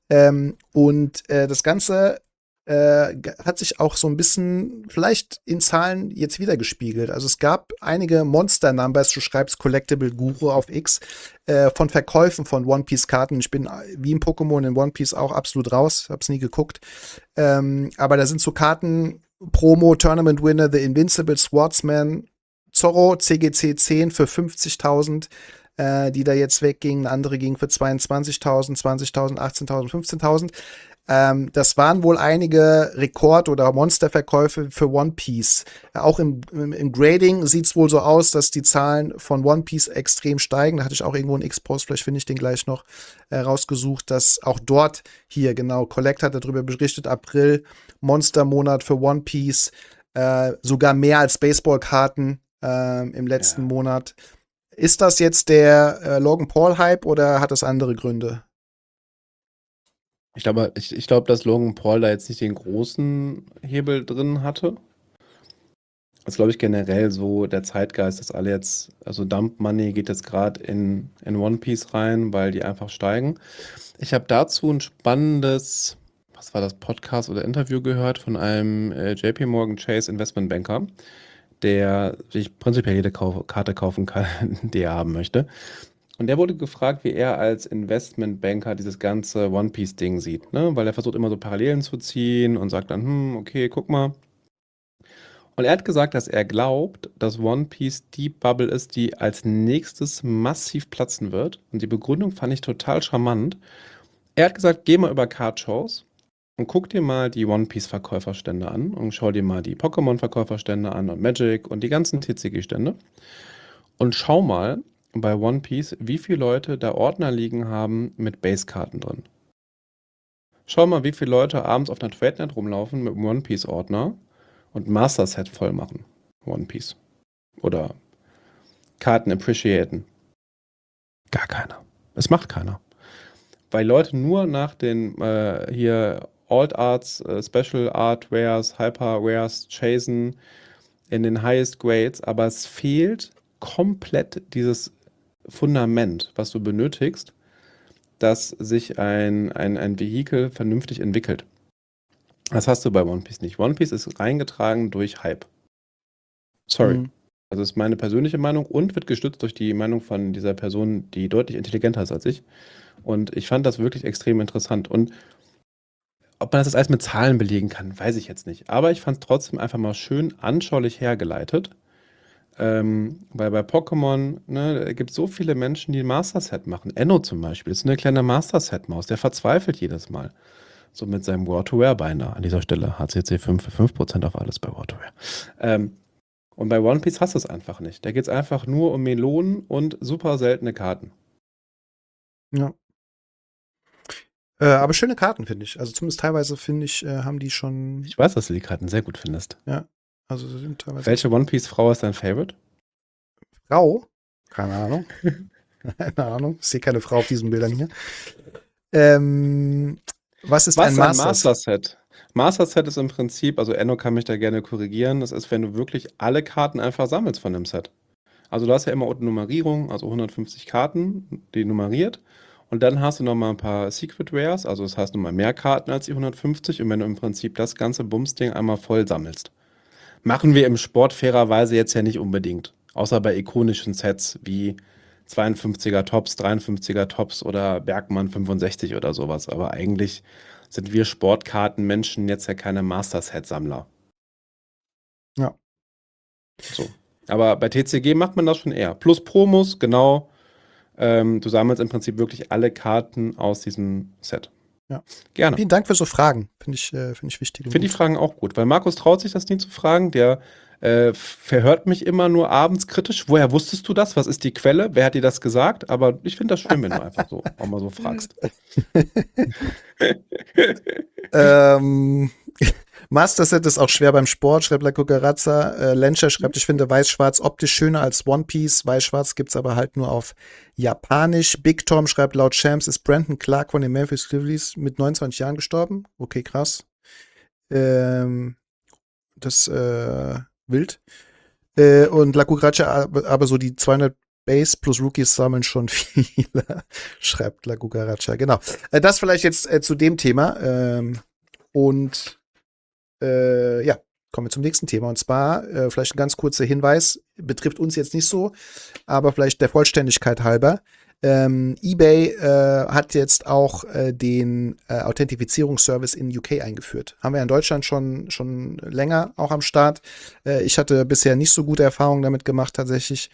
Das Ganze hat sich auch so ein bisschen vielleicht in Zahlen jetzt wieder gespiegelt. Also es gab einige Monster-Numbers, du schreibst Collectible Guru auf X, von Verkäufen von One-Piece-Karten. Ich bin wie im Pokémon in One Piece auch absolut raus, hab's nie geguckt. Aber da sind so Karten, Promo, Tournament Winner, The Invincible, Swordsman, Zorro, CGC 10 für 50.000, die da jetzt weggingen. Andere gingen für 22.000, 20.000, 18.000, 15.000. Das waren wohl einige Rekord- oder Monsterverkäufe für One Piece. Auch im Grading sieht es wohl so aus, dass die Zahlen von One Piece extrem steigen. Da hatte ich auch irgendwo einen X-Post, vielleicht finde ich den gleich noch rausgesucht, dass auch dort hier, genau, Collect hat darüber berichtet, April, Monstermonat für One Piece, sogar mehr als Baseballkarten im letzten Monat. Ist das jetzt der Logan Paul-Hype oder hat das andere Gründe? Ich glaube, dass Logan Paul da jetzt nicht den großen Hebel drin hatte. Das ist, glaube ich, generell so der Zeitgeist, dass alle jetzt, also Dump Money geht jetzt gerade in One Piece rein, weil die einfach steigen. Ich habe dazu ein spannendes, was war das, Podcast oder Interview gehört von einem JP Morgan Chase Investmentbanker, der sich prinzipiell jede Karte kaufen kann, die er haben möchte. Und der wurde gefragt, wie er als Investmentbanker dieses ganze One-Piece-Ding sieht, ne? Weil er versucht immer so Parallelen zu ziehen und sagt dann, okay, guck mal. Und er hat gesagt, dass er glaubt, dass One Piece die Bubble ist, die als nächstes massiv platzen wird. Und die Begründung fand ich total charmant. Er hat gesagt, geh mal über Card-Shows und guck dir mal die One Piece-Verkäuferstände an und schau dir mal die Pokémon-Verkäuferstände an und Magic und die ganzen TCG-Stände. Und schau mal bei One Piece, wie viele Leute da Ordner liegen haben mit Base-Karten drin. Schau mal, wie viele Leute abends auf einer TradeNet rumlaufen mit einem One Piece-Ordner und Master-Set voll machen. One Piece. Oder Karten appreciaten. Gar keiner. Es macht keiner. Weil Leute nur nach den hier Alt Arts, Special Art Wares, Hyper Wares chasen in den Highest Grades, aber es fehlt komplett dieses Fundament, was du benötigst, dass sich ein Vehikel vernünftig entwickelt. Das hast du bei One Piece nicht. One Piece ist reingetragen durch Hype. Sorry. Also ist meine persönliche Meinung und wird gestützt durch die Meinung von dieser Person, die deutlich intelligenter ist als ich. Und ich fand das wirklich extrem interessant. Und ob man das jetzt alles mit Zahlen belegen kann, weiß ich jetzt nicht. Aber ich fand es trotzdem einfach mal schön anschaulich hergeleitet. Weil bei Pokémon, ne, gibt es so viele Menschen, die ein Master-Set machen. Enno zum Beispiel ist eine kleine Master-Set-Maus, der verzweifelt jedes Mal. So mit seinem War-to-Wear-Binder. An dieser Stelle HCC 5 für 5% auf alles bei War-to-Wear. Und bei One Piece hast du es einfach nicht. Da geht es einfach nur um Melonen und super seltene Karten. Ja. Aber schöne Karten, finde ich. Also zumindest teilweise, finde ich, haben die schon. Ich weiß, dass du die Karten sehr gut findest. Ja. Also sie sind teilweise. Welche One Piece-Frau ist dein Favorite? Frau? Keine Ahnung. Keine Ahnung. Ich sehe keine Frau auf diesen Bildern hier. Was ist ein Master-Set? Master-Set ist im Prinzip, also Enno kann mich da gerne korrigieren, das ist, wenn du wirklich alle Karten einfach sammelst von dem Set. Also du hast ja immer unten Nummerierung, also 150 Karten, die nummeriert. Und dann hast du noch mal ein paar Secret Rares, also das heißt noch mal mehr Karten als die 150. Und wenn du im Prinzip das ganze Bumsding einmal voll sammelst. Machen wir im Sport fairerweise jetzt ja nicht unbedingt. Außer bei ikonischen Sets wie 52er Tops, 53er Tops oder Bergmann 65 oder sowas. Aber eigentlich sind wir Sportkartenmenschen jetzt ja keine Master-Set-Sammler. Ja. So. Aber bei TCG macht man das schon eher. Plus Promos, genau. Du sammelst im Prinzip wirklich alle Karten aus diesem Set. Ja. Gerne. Vielen Dank für so Fragen. Finde ich wichtig. Ich finde die Fragen auch gut, weil Markus traut sich das nie zu fragen. Der verhört mich immer nur abends kritisch. Woher wusstest du das? Was ist die Quelle? Wer hat dir das gesagt? Aber ich finde das schön, wenn du einfach so auch mal so fragst. Master Set ist auch schwer beim Sport, schreibt La Cucaraza. Lenscher schreibt, ich finde Weiß-Schwarz optisch schöner als One Piece. Weiß-Schwarz gibt's aber halt nur auf Japanisch. Big Tom schreibt, laut Champs ist Brandon Clark von den Memphis Grizzlies mit 29 Jahren gestorben. Okay, krass. Das wild. Und La Cucaracha aber so die 200 Base plus Rookies sammeln schon viele, schreibt La Cucaracha. Genau. Das vielleicht jetzt zu dem Thema. Ja, kommen wir zum nächsten Thema. Und zwar, vielleicht ein ganz kurzer Hinweis, betrifft uns jetzt nicht so, aber vielleicht der Vollständigkeit halber. eBay hat jetzt auch den Authentifizierungsservice in UK eingeführt. Haben wir in Deutschland schon länger auch am Start. Ich hatte bisher nicht so gute Erfahrungen damit gemacht, tatsächlich.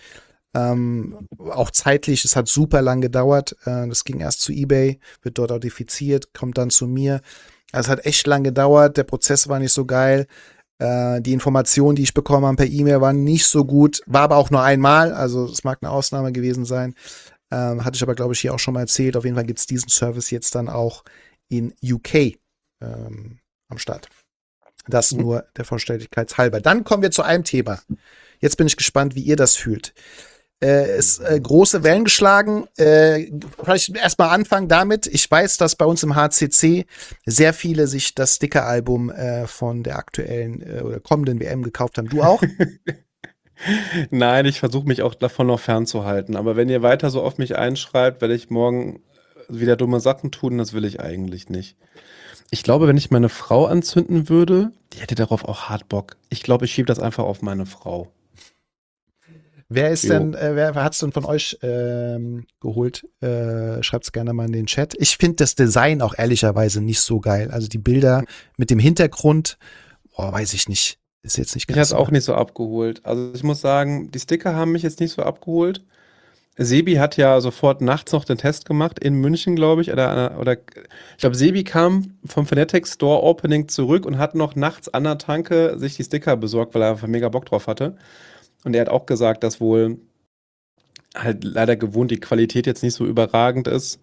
Auch zeitlich, es hat super lang gedauert. Das ging erst zu eBay, wird dort authentifiziert, kommt dann zu mir. Also es hat echt lang gedauert, der Prozess war nicht so geil. Die Informationen, die ich bekommen habe per E-Mail, waren nicht so gut. War aber auch nur einmal, also es mag eine Ausnahme gewesen sein. Hatte ich aber, glaube ich, hier auch schon mal erzählt. Auf jeden Fall gibt es diesen Service jetzt dann auch in UK am Start. Das nur der Vollständigkeit halber. Dann kommen wir zu einem Thema. Jetzt bin ich gespannt, wie ihr das fühlt. Ist große Wellen geschlagen. Vielleicht erstmal anfangen damit. Ich weiß, dass bei uns im HCC sehr viele sich das Sticker-Album von der aktuellen oder kommenden WM gekauft haben. Du auch? Nein, ich versuche mich auch davon noch fernzuhalten. Aber wenn ihr weiter so auf mich einschreibt, werde ich morgen wieder dumme Sachen tun. Das will ich eigentlich nicht. Ich glaube, wenn ich meine Frau anzünden würde, die hätte darauf auch hart Bock. Ich glaube, ich schiebe das einfach auf meine Frau. Wer ist denn, wer hat es denn von euch geholt? Schreibt es gerne mal in den Chat. Ich finde das Design auch ehrlicherweise nicht so geil. Also die Bilder mit dem Hintergrund, weiß ich nicht. Ist jetzt nicht Mich ganz hat es auch nicht so abgeholt. Also ich muss sagen, die Sticker haben mich jetzt nicht so abgeholt. Sebi hat ja sofort nachts noch den Test gemacht, in München, glaube ich. Oder ich glaube, Sebi kam vom Fanatics Store Opening zurück und hat noch nachts an der Tanke sich die Sticker besorgt, weil er einfach mega Bock drauf hatte. Und er hat auch gesagt, dass wohl halt leider gewohnt die Qualität jetzt nicht so überragend ist.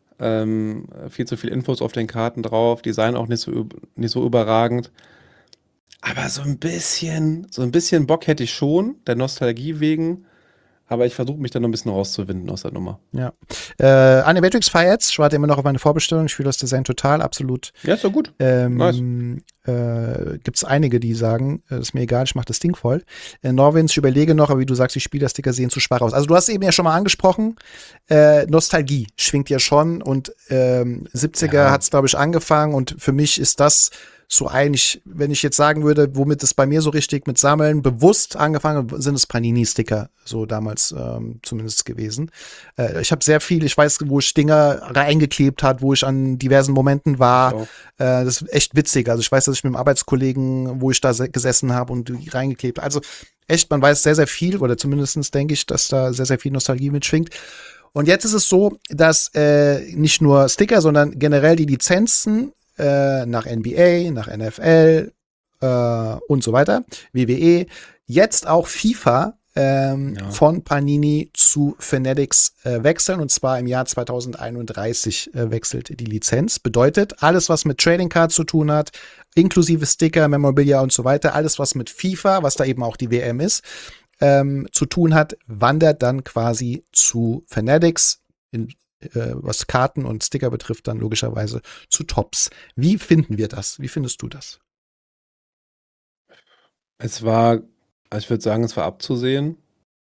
Viel zu viel Infos auf den Karten drauf, Design auch nicht so überragend. Aber so ein bisschen Bock hätte ich schon, der Nostalgie wegen. Aber ich versuche mich da noch ein bisschen rauszuwinden aus der Nummer. Ja. Animatrix feiert's. Ich warte immer noch auf meine Vorbestellung. Ich fühle das Design total, absolut. Ja, ist doch gut. Nice. Gibt's einige, die sagen, ist mir egal, ich mache das Ding voll. Norwins, ich überlege noch, aber wie du sagst, die Spielersticker sehen zu schwach aus. Also du hast eben ja schon mal angesprochen, Nostalgie schwingt ja schon und 70er hat's, glaube ich, angefangen und für mich ist das so eigentlich, wenn ich jetzt sagen würde, womit es bei mir so richtig mit Sammeln bewusst angefangen hat, sind es Panini-Sticker, so damals zumindest gewesen. Ich habe sehr viel, ich weiß, wo ich Dinger reingeklebt hat, wo ich an diversen Momenten war. Das ist echt witzig. Also ich weiß, dass ich mit einem Arbeitskollegen, wo ich da gesessen habe und die reingeklebt. Also echt, man weiß sehr, sehr viel, oder zumindest denke ich, dass da sehr, sehr viel Nostalgie mitschwingt. Und jetzt ist es so, dass nicht nur Sticker, sondern generell die Lizenzen nach NBA, nach NFL und so weiter, WWE, jetzt auch FIFA von Panini zu Fanatics wechseln, und zwar im Jahr 2031 wechselt die Lizenz. Bedeutet, alles, was mit Trading Cards zu tun hat, inklusive Sticker, Memorabilia und so weiter, alles, was mit FIFA, was da eben auch die WM ist, zu tun hat, wandert dann quasi zu Fanatics, was Karten und Sticker betrifft, dann logischerweise zu Topps. Wie finden wir das? Wie findest du das? Ich würde sagen, es war abzusehen.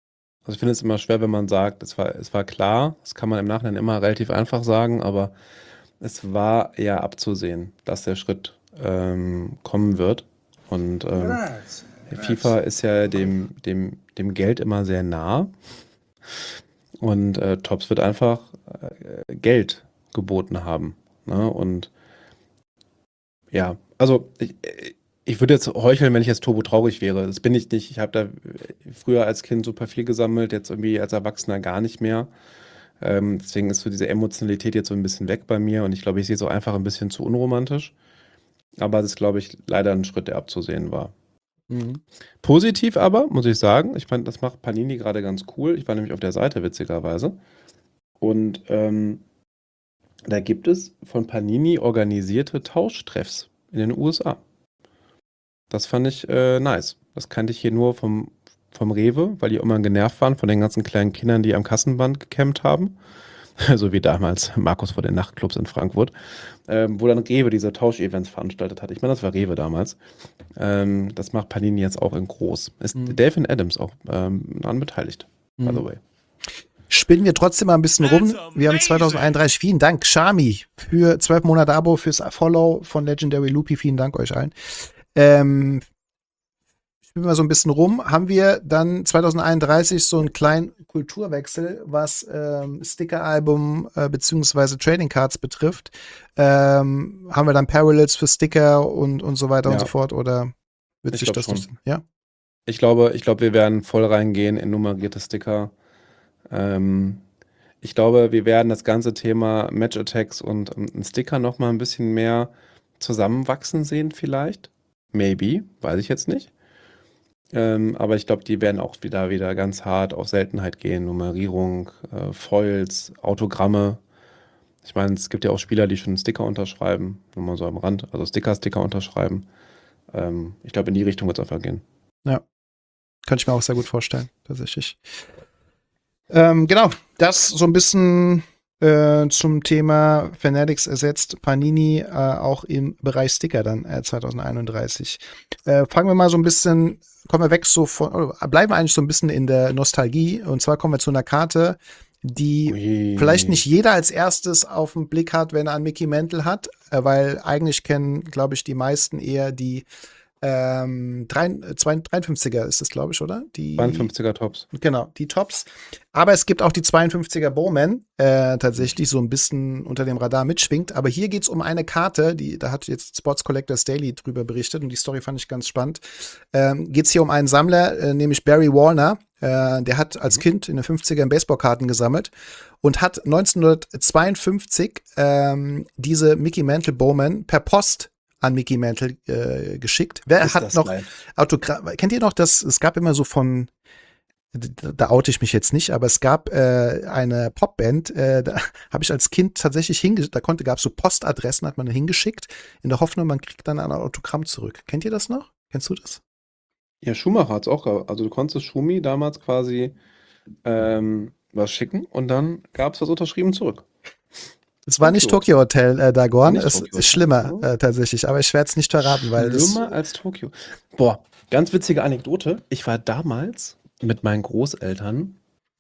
Also ich finde es immer schwer, wenn man sagt, es war klar, das kann man im Nachhinein immer relativ einfach sagen, aber es war ja abzusehen, dass der Schritt kommen wird. Und FIFA ist ja dem Geld immer sehr nah. Und Topps wird einfach Geld geboten haben. Ne? Und ja, also ich würde jetzt heucheln, wenn ich jetzt turbo traurig wäre. Das bin ich nicht. Ich habe da früher als Kind super viel gesammelt, jetzt irgendwie als Erwachsener gar nicht mehr. Deswegen ist so diese Emotionalität jetzt so ein bisschen weg bei mir und ich glaube, ich sehe es auch einfach ein bisschen zu unromantisch. Aber das ist, glaube ich, leider ein Schritt, der abzusehen war. Mhm. Positiv aber, muss ich sagen, ich fand, das macht Panini gerade ganz cool. Ich war nämlich auf der Seite, witzigerweise. Und da gibt es von Panini organisierte Tauschtreffs in den USA. Das fand ich nice. Das kannte ich hier nur vom Rewe, weil die immer genervt waren von den ganzen kleinen Kindern, die am Kassenband gecampt haben. So wie damals Markus vor den Nachtclubs in Frankfurt, wo dann Rewe diese Tauschevents veranstaltet hat. Ich meine, das war Rewe damals. Das macht Panini jetzt auch in groß. Ist Delvin Adams auch daran beteiligt, by the way. Spinnen wir trotzdem mal ein bisschen rum. Wir haben 2031. Vielen Dank, Shami, für 12 Monate Abo, fürs Follow von Legendary Loopy. Vielen Dank euch allen. Spielen wir so ein bisschen rum. Haben wir dann 2031 so einen kleinen Kulturwechsel, was Sticker-Album beziehungsweise Trading Cards betrifft. Haben wir dann Parallels für Sticker und so weiter und so fort? Oder wird Ich sich glaub das schon. nicht? Ja? Ich glaube, wir werden voll reingehen in nummerierte Sticker. Ich glaube, wir werden das ganze Thema Match Attacks und einen Sticker noch mal ein bisschen mehr zusammenwachsen sehen vielleicht. Maybe, weiß ich jetzt nicht. Aber ich glaube, die werden auch wieder ganz hart auf Seltenheit gehen. Nummerierung, Foils, Autogramme. Ich meine, es gibt ja auch Spieler, die schon Sticker unterschreiben. Nur mal so am Rand. Also Sticker unterschreiben. Ich glaube, in die Richtung wird es einfach gehen. Ja. Kann ich mir auch sehr gut vorstellen, tatsächlich. Genau, das so ein bisschen zum Thema Fanatics ersetzt Panini auch im Bereich Sticker dann 2031. Fangen wir mal so ein bisschen, kommen wir weg so von, bleiben wir eigentlich so ein bisschen in der Nostalgie und zwar kommen wir zu einer Karte, die Ui. vielleicht nicht jeder als erstes auf den Blick hat, wenn er an Mickey Mantle hat, weil eigentlich kennen, glaube ich, die meisten eher die 53er ist das, glaube ich, oder? Die 52er Tops. Genau, die Tops. Aber es gibt auch die 52er Bowman, tatsächlich so ein bisschen unter dem Radar mitschwingt. Aber hier geht es um eine Karte, da hat jetzt Sports Collectors Daily drüber berichtet und die Story fand ich ganz spannend. Geht es hier um einen Sammler, nämlich Barry Warner. Der hat als Kind in den 50ern Baseballkarten gesammelt und hat 1952 diese Mickey Mantle Bowman per Post an Mickey Mantle geschickt. Wer Ist hat das noch geil. Autogramm? Kennt ihr noch das? Es gab immer so von, da oute ich mich jetzt nicht, aber es gab eine Popband, da habe ich als Kind tatsächlich gab es so Postadressen, hat man hingeschickt, in der Hoffnung, man kriegt dann ein Autogramm zurück. Kennt ihr das noch? Kennst du das? Ja, Schumacher hat es auch gehabt. Also du konntest Schumi damals quasi was schicken und dann gab es das unterschrieben zurück. Es war nicht Tokio. Tokyo Hotel, Dagon, Nicht es Tokyo ist Hotel. schlimmer tatsächlich, aber ich werde es nicht verraten, weil das Schlimmer als Tokio. Boah, ganz witzige Anekdote. Ich war damals mit meinen Großeltern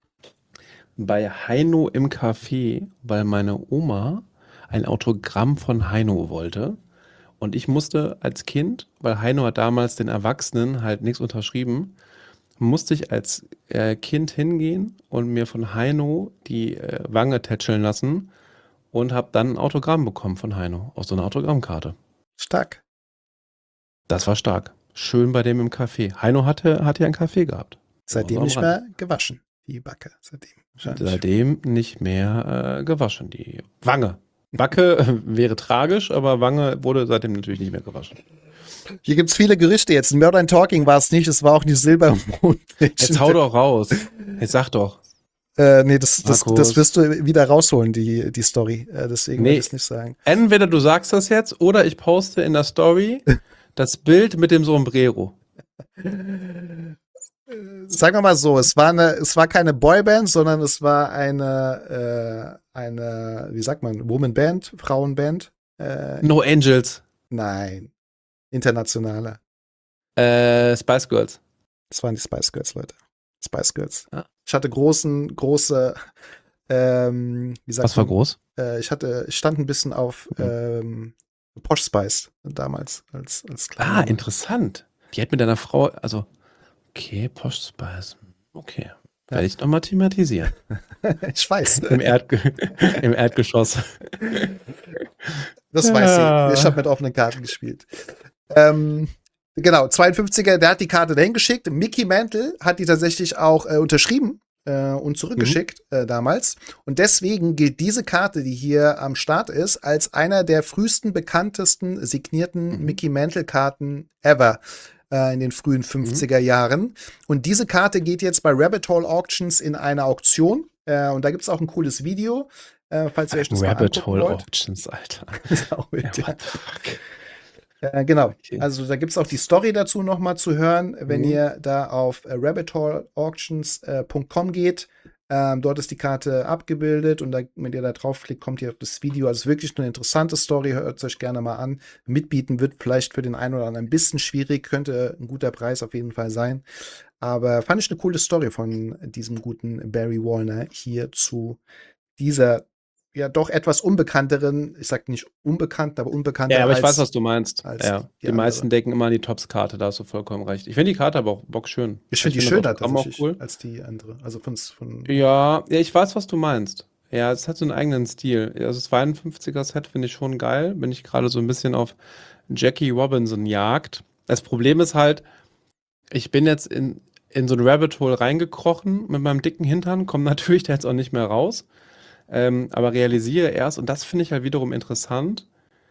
bei Heino im Café, weil meine Oma ein Autogramm von Heino wollte. Und ich musste als Kind, weil Heino hat damals den Erwachsenen halt nichts unterschrieben, musste ich als Kind hingehen und mir von Heino die Wange tätscheln lassen und habe dann ein Autogramm bekommen von Heino aus so einer Autogrammkarte. stark. Das war stark. Schön bei dem im Café. Heino hatte ja ein Café gehabt. Seitdem Am nicht Rand. mehr gewaschen, die Backe. Seitdem nicht mehr gewaschen, die Wange. Backe wäre tragisch, aber Wange wurde seitdem natürlich nicht mehr gewaschen. Hier gibt es viele Gerüchte jetzt. Modern Talking war es nicht, es war auch die Silbermond. Jetzt hau doch raus. Jetzt sag doch. Nee, das Markus. wirst du wieder rausholen, die Story. Deswegen Nee. will ich es nicht sagen. Entweder du sagst das jetzt oder ich poste in der Story das Bild mit dem Sombrero. Sagen wir mal so, es war keine Boyband, sondern es war eine, wie sagt man, Woman-Band, Frauenband. No Angels. Nein, internationale. Spice Girls. Das waren die Spice Girls, Leute. Spice Girls. Ah, Ich hatte große, wie sagt Was war man? groß? Ich stand ein bisschen auf Posh Spice damals als kleiner Junge. Interessant. Die hat mit deiner Frau, also, okay, Posh Spice. Okay. Ja. Werde ich nochmal thematisieren. Ich weiß. Im Erdgeschoss. Das weiß sie. Ich habe mit offenen Karten gespielt. Genau, 52er, der hat die Karte dahin geschickt. Mickey Mantle hat die tatsächlich auch unterschrieben und zurückgeschickt damals. Und deswegen gilt diese Karte, die hier am Start ist, als einer der frühesten, bekanntesten signierten Mickey Mantle-Karten ever in den frühen 50er Jahren. Und diese Karte geht jetzt bei Rabbit Hole Auctions in eine Auktion. Und da gibt es auch ein cooles Video, falls ihr euch das mal Rabbit angucken Hole wollt. Auctions, Alter. Auch wild, ja. What the fuck? Genau. Okay. Also da gibt es auch die Story dazu noch mal zu hören, wenn ihr da auf rabbitholeauctions.com geht. Dort ist die Karte abgebildet und wenn ihr da draufklickt, kommt ihr auf das Video. Also es ist wirklich eine interessante Story, hört es euch gerne mal an. Mitbieten wird vielleicht für den einen oder anderen ein bisschen schwierig, könnte ein guter Preis auf jeden Fall sein. Aber fand ich eine coole Story von diesem guten Barry Wallner hier zu dieser ja doch etwas unbekannteren, ich sag nicht unbekannt, aber unbekannter Ja, aber ich weiß, was du meinst. als Ja, die die meisten andere. denken immer an die Tops-Karte, da hast du vollkommen recht. Ich finde die Karte aber auch bockschön. Ich finde die find das schöner Autogramm auch tatsächlich cool. als die andere. Also von Ja, ich weiß, was du meinst. Ja, es hat so einen eigenen Stil. Also das 52er-Set finde ich schon geil. Bin ich gerade so ein bisschen auf Jackie Robinson Jagd. Das Problem ist halt, ich bin jetzt in so ein Rabbit Hole reingekrochen mit meinem dicken Hintern, komme natürlich da jetzt auch nicht mehr raus. Aber realisiere erst, und das finde ich halt wiederum interessant,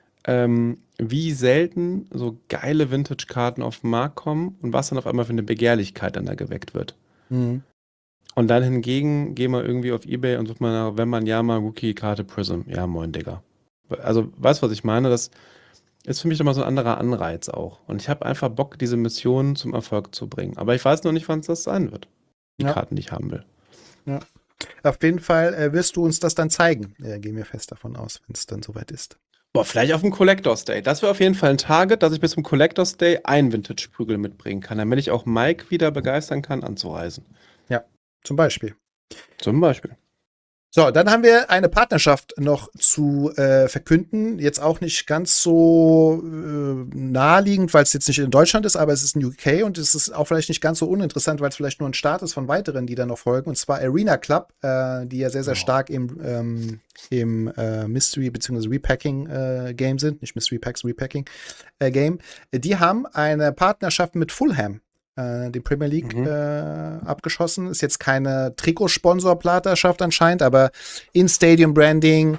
wie selten so geile Vintage-Karten auf den Markt kommen und was dann auf einmal für eine Begehrlichkeit dann da geweckt wird. Mhm. Und dann hingegen geh mal irgendwie auf Ebay und such mal nach, wenn man ja mal Rookie-Karte Prism. Ja, moin, Digga. Also, weißt du, was ich meine? Das ist für mich nochmal so ein anderer Anreiz auch. Und ich habe einfach Bock, diese Mission zum Erfolg zu bringen. Aber ich weiß noch nicht, wann es das sein wird. Die Ja. Karten, die ich haben will. Ja. Auf jeden Fall wirst du uns das dann zeigen. Gehen wir fest davon aus, wenn es dann soweit ist. Boah, vielleicht auf dem Collectors Day. Das wäre auf jeden Fall ein Target, dass ich bis zum Collectors Day einen Vintage-Prügel mitbringen kann, damit ich auch Mike wieder begeistern kann, anzureisen. Zum Beispiel. Zum Beispiel. So, dann haben wir eine Partnerschaft noch zu verkünden. Jetzt auch nicht ganz so naheliegend, weil es jetzt nicht in Deutschland ist, aber es ist in UK und es ist auch vielleicht nicht ganz so uninteressant, weil es vielleicht nur ein Start ist von weiteren, die da noch folgen. Und zwar Arena Club, die ja sehr, sehr stark im Mystery- bzw. Repacking-Game sind. Nicht Mystery Packs, Repacking-Game. Die haben eine Partnerschaft mit Fulham, die Premier League abgeschossen. Ist jetzt keine Trikotsponsor-Partnerschaft anscheinend, aber In-Stadium-Branding,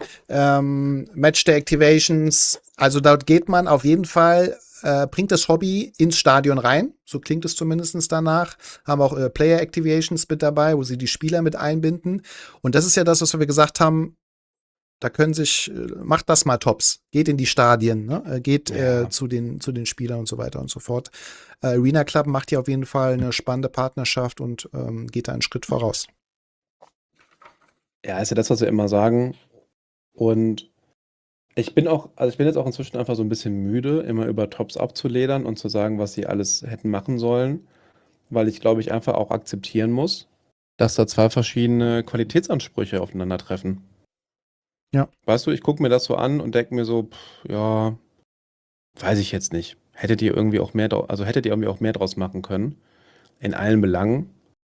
Matchday-Activations, also dort geht man auf jeden Fall, bringt das Hobby ins Stadion rein, so klingt es zumindest danach, haben auch Player-Activations mit dabei, wo sie die Spieler mit einbinden und das ist ja das, was wir gesagt haben, da macht das mal Tops. Geht in die Stadien, ne? Geht zu den Spielern und so weiter und so fort. Arena Club macht hier auf jeden Fall eine spannende Partnerschaft und geht da einen Schritt voraus. Ja, ist ja das, was wir immer sagen. Und ich bin jetzt auch inzwischen einfach so ein bisschen müde, immer über Tops abzuledern und zu sagen, was sie alles hätten machen sollen, weil ich glaube, ich einfach auch akzeptieren muss, dass da zwei verschiedene Qualitätsansprüche aufeinandertreffen. Ja. Weißt du, ich gucke mir das so an und denke mir so, ja, weiß ich jetzt nicht. Hättet ihr irgendwie auch mehr draus machen können. In allen Belangen.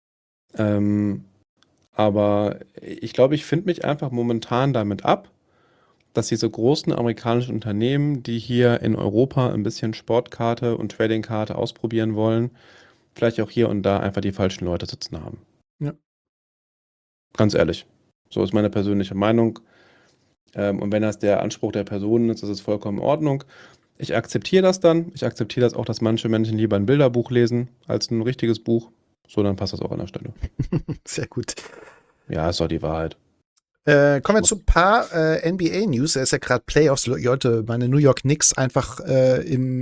Aber ich glaube, ich finde mich einfach momentan damit ab, dass diese großen amerikanischen Unternehmen, die hier in Europa ein bisschen Sportkarte und Tradingkarte ausprobieren wollen, vielleicht auch hier und da einfach die falschen Leute sitzen haben. Ja. Ganz ehrlich. So ist meine persönliche Meinung. Und wenn das der Anspruch der Personen ist, ist es vollkommen in Ordnung. Ich akzeptiere das dann. Ich akzeptiere das auch, dass manche Menschen lieber ein Bilderbuch lesen als ein richtiges Buch. So, dann passt das auch an der Stelle. Sehr gut. Ja, ist doch die Wahrheit. Kommen wir zu ein paar NBA-News. Er ist ja gerade Playoffs. Leute, meine New York Knicks einfach im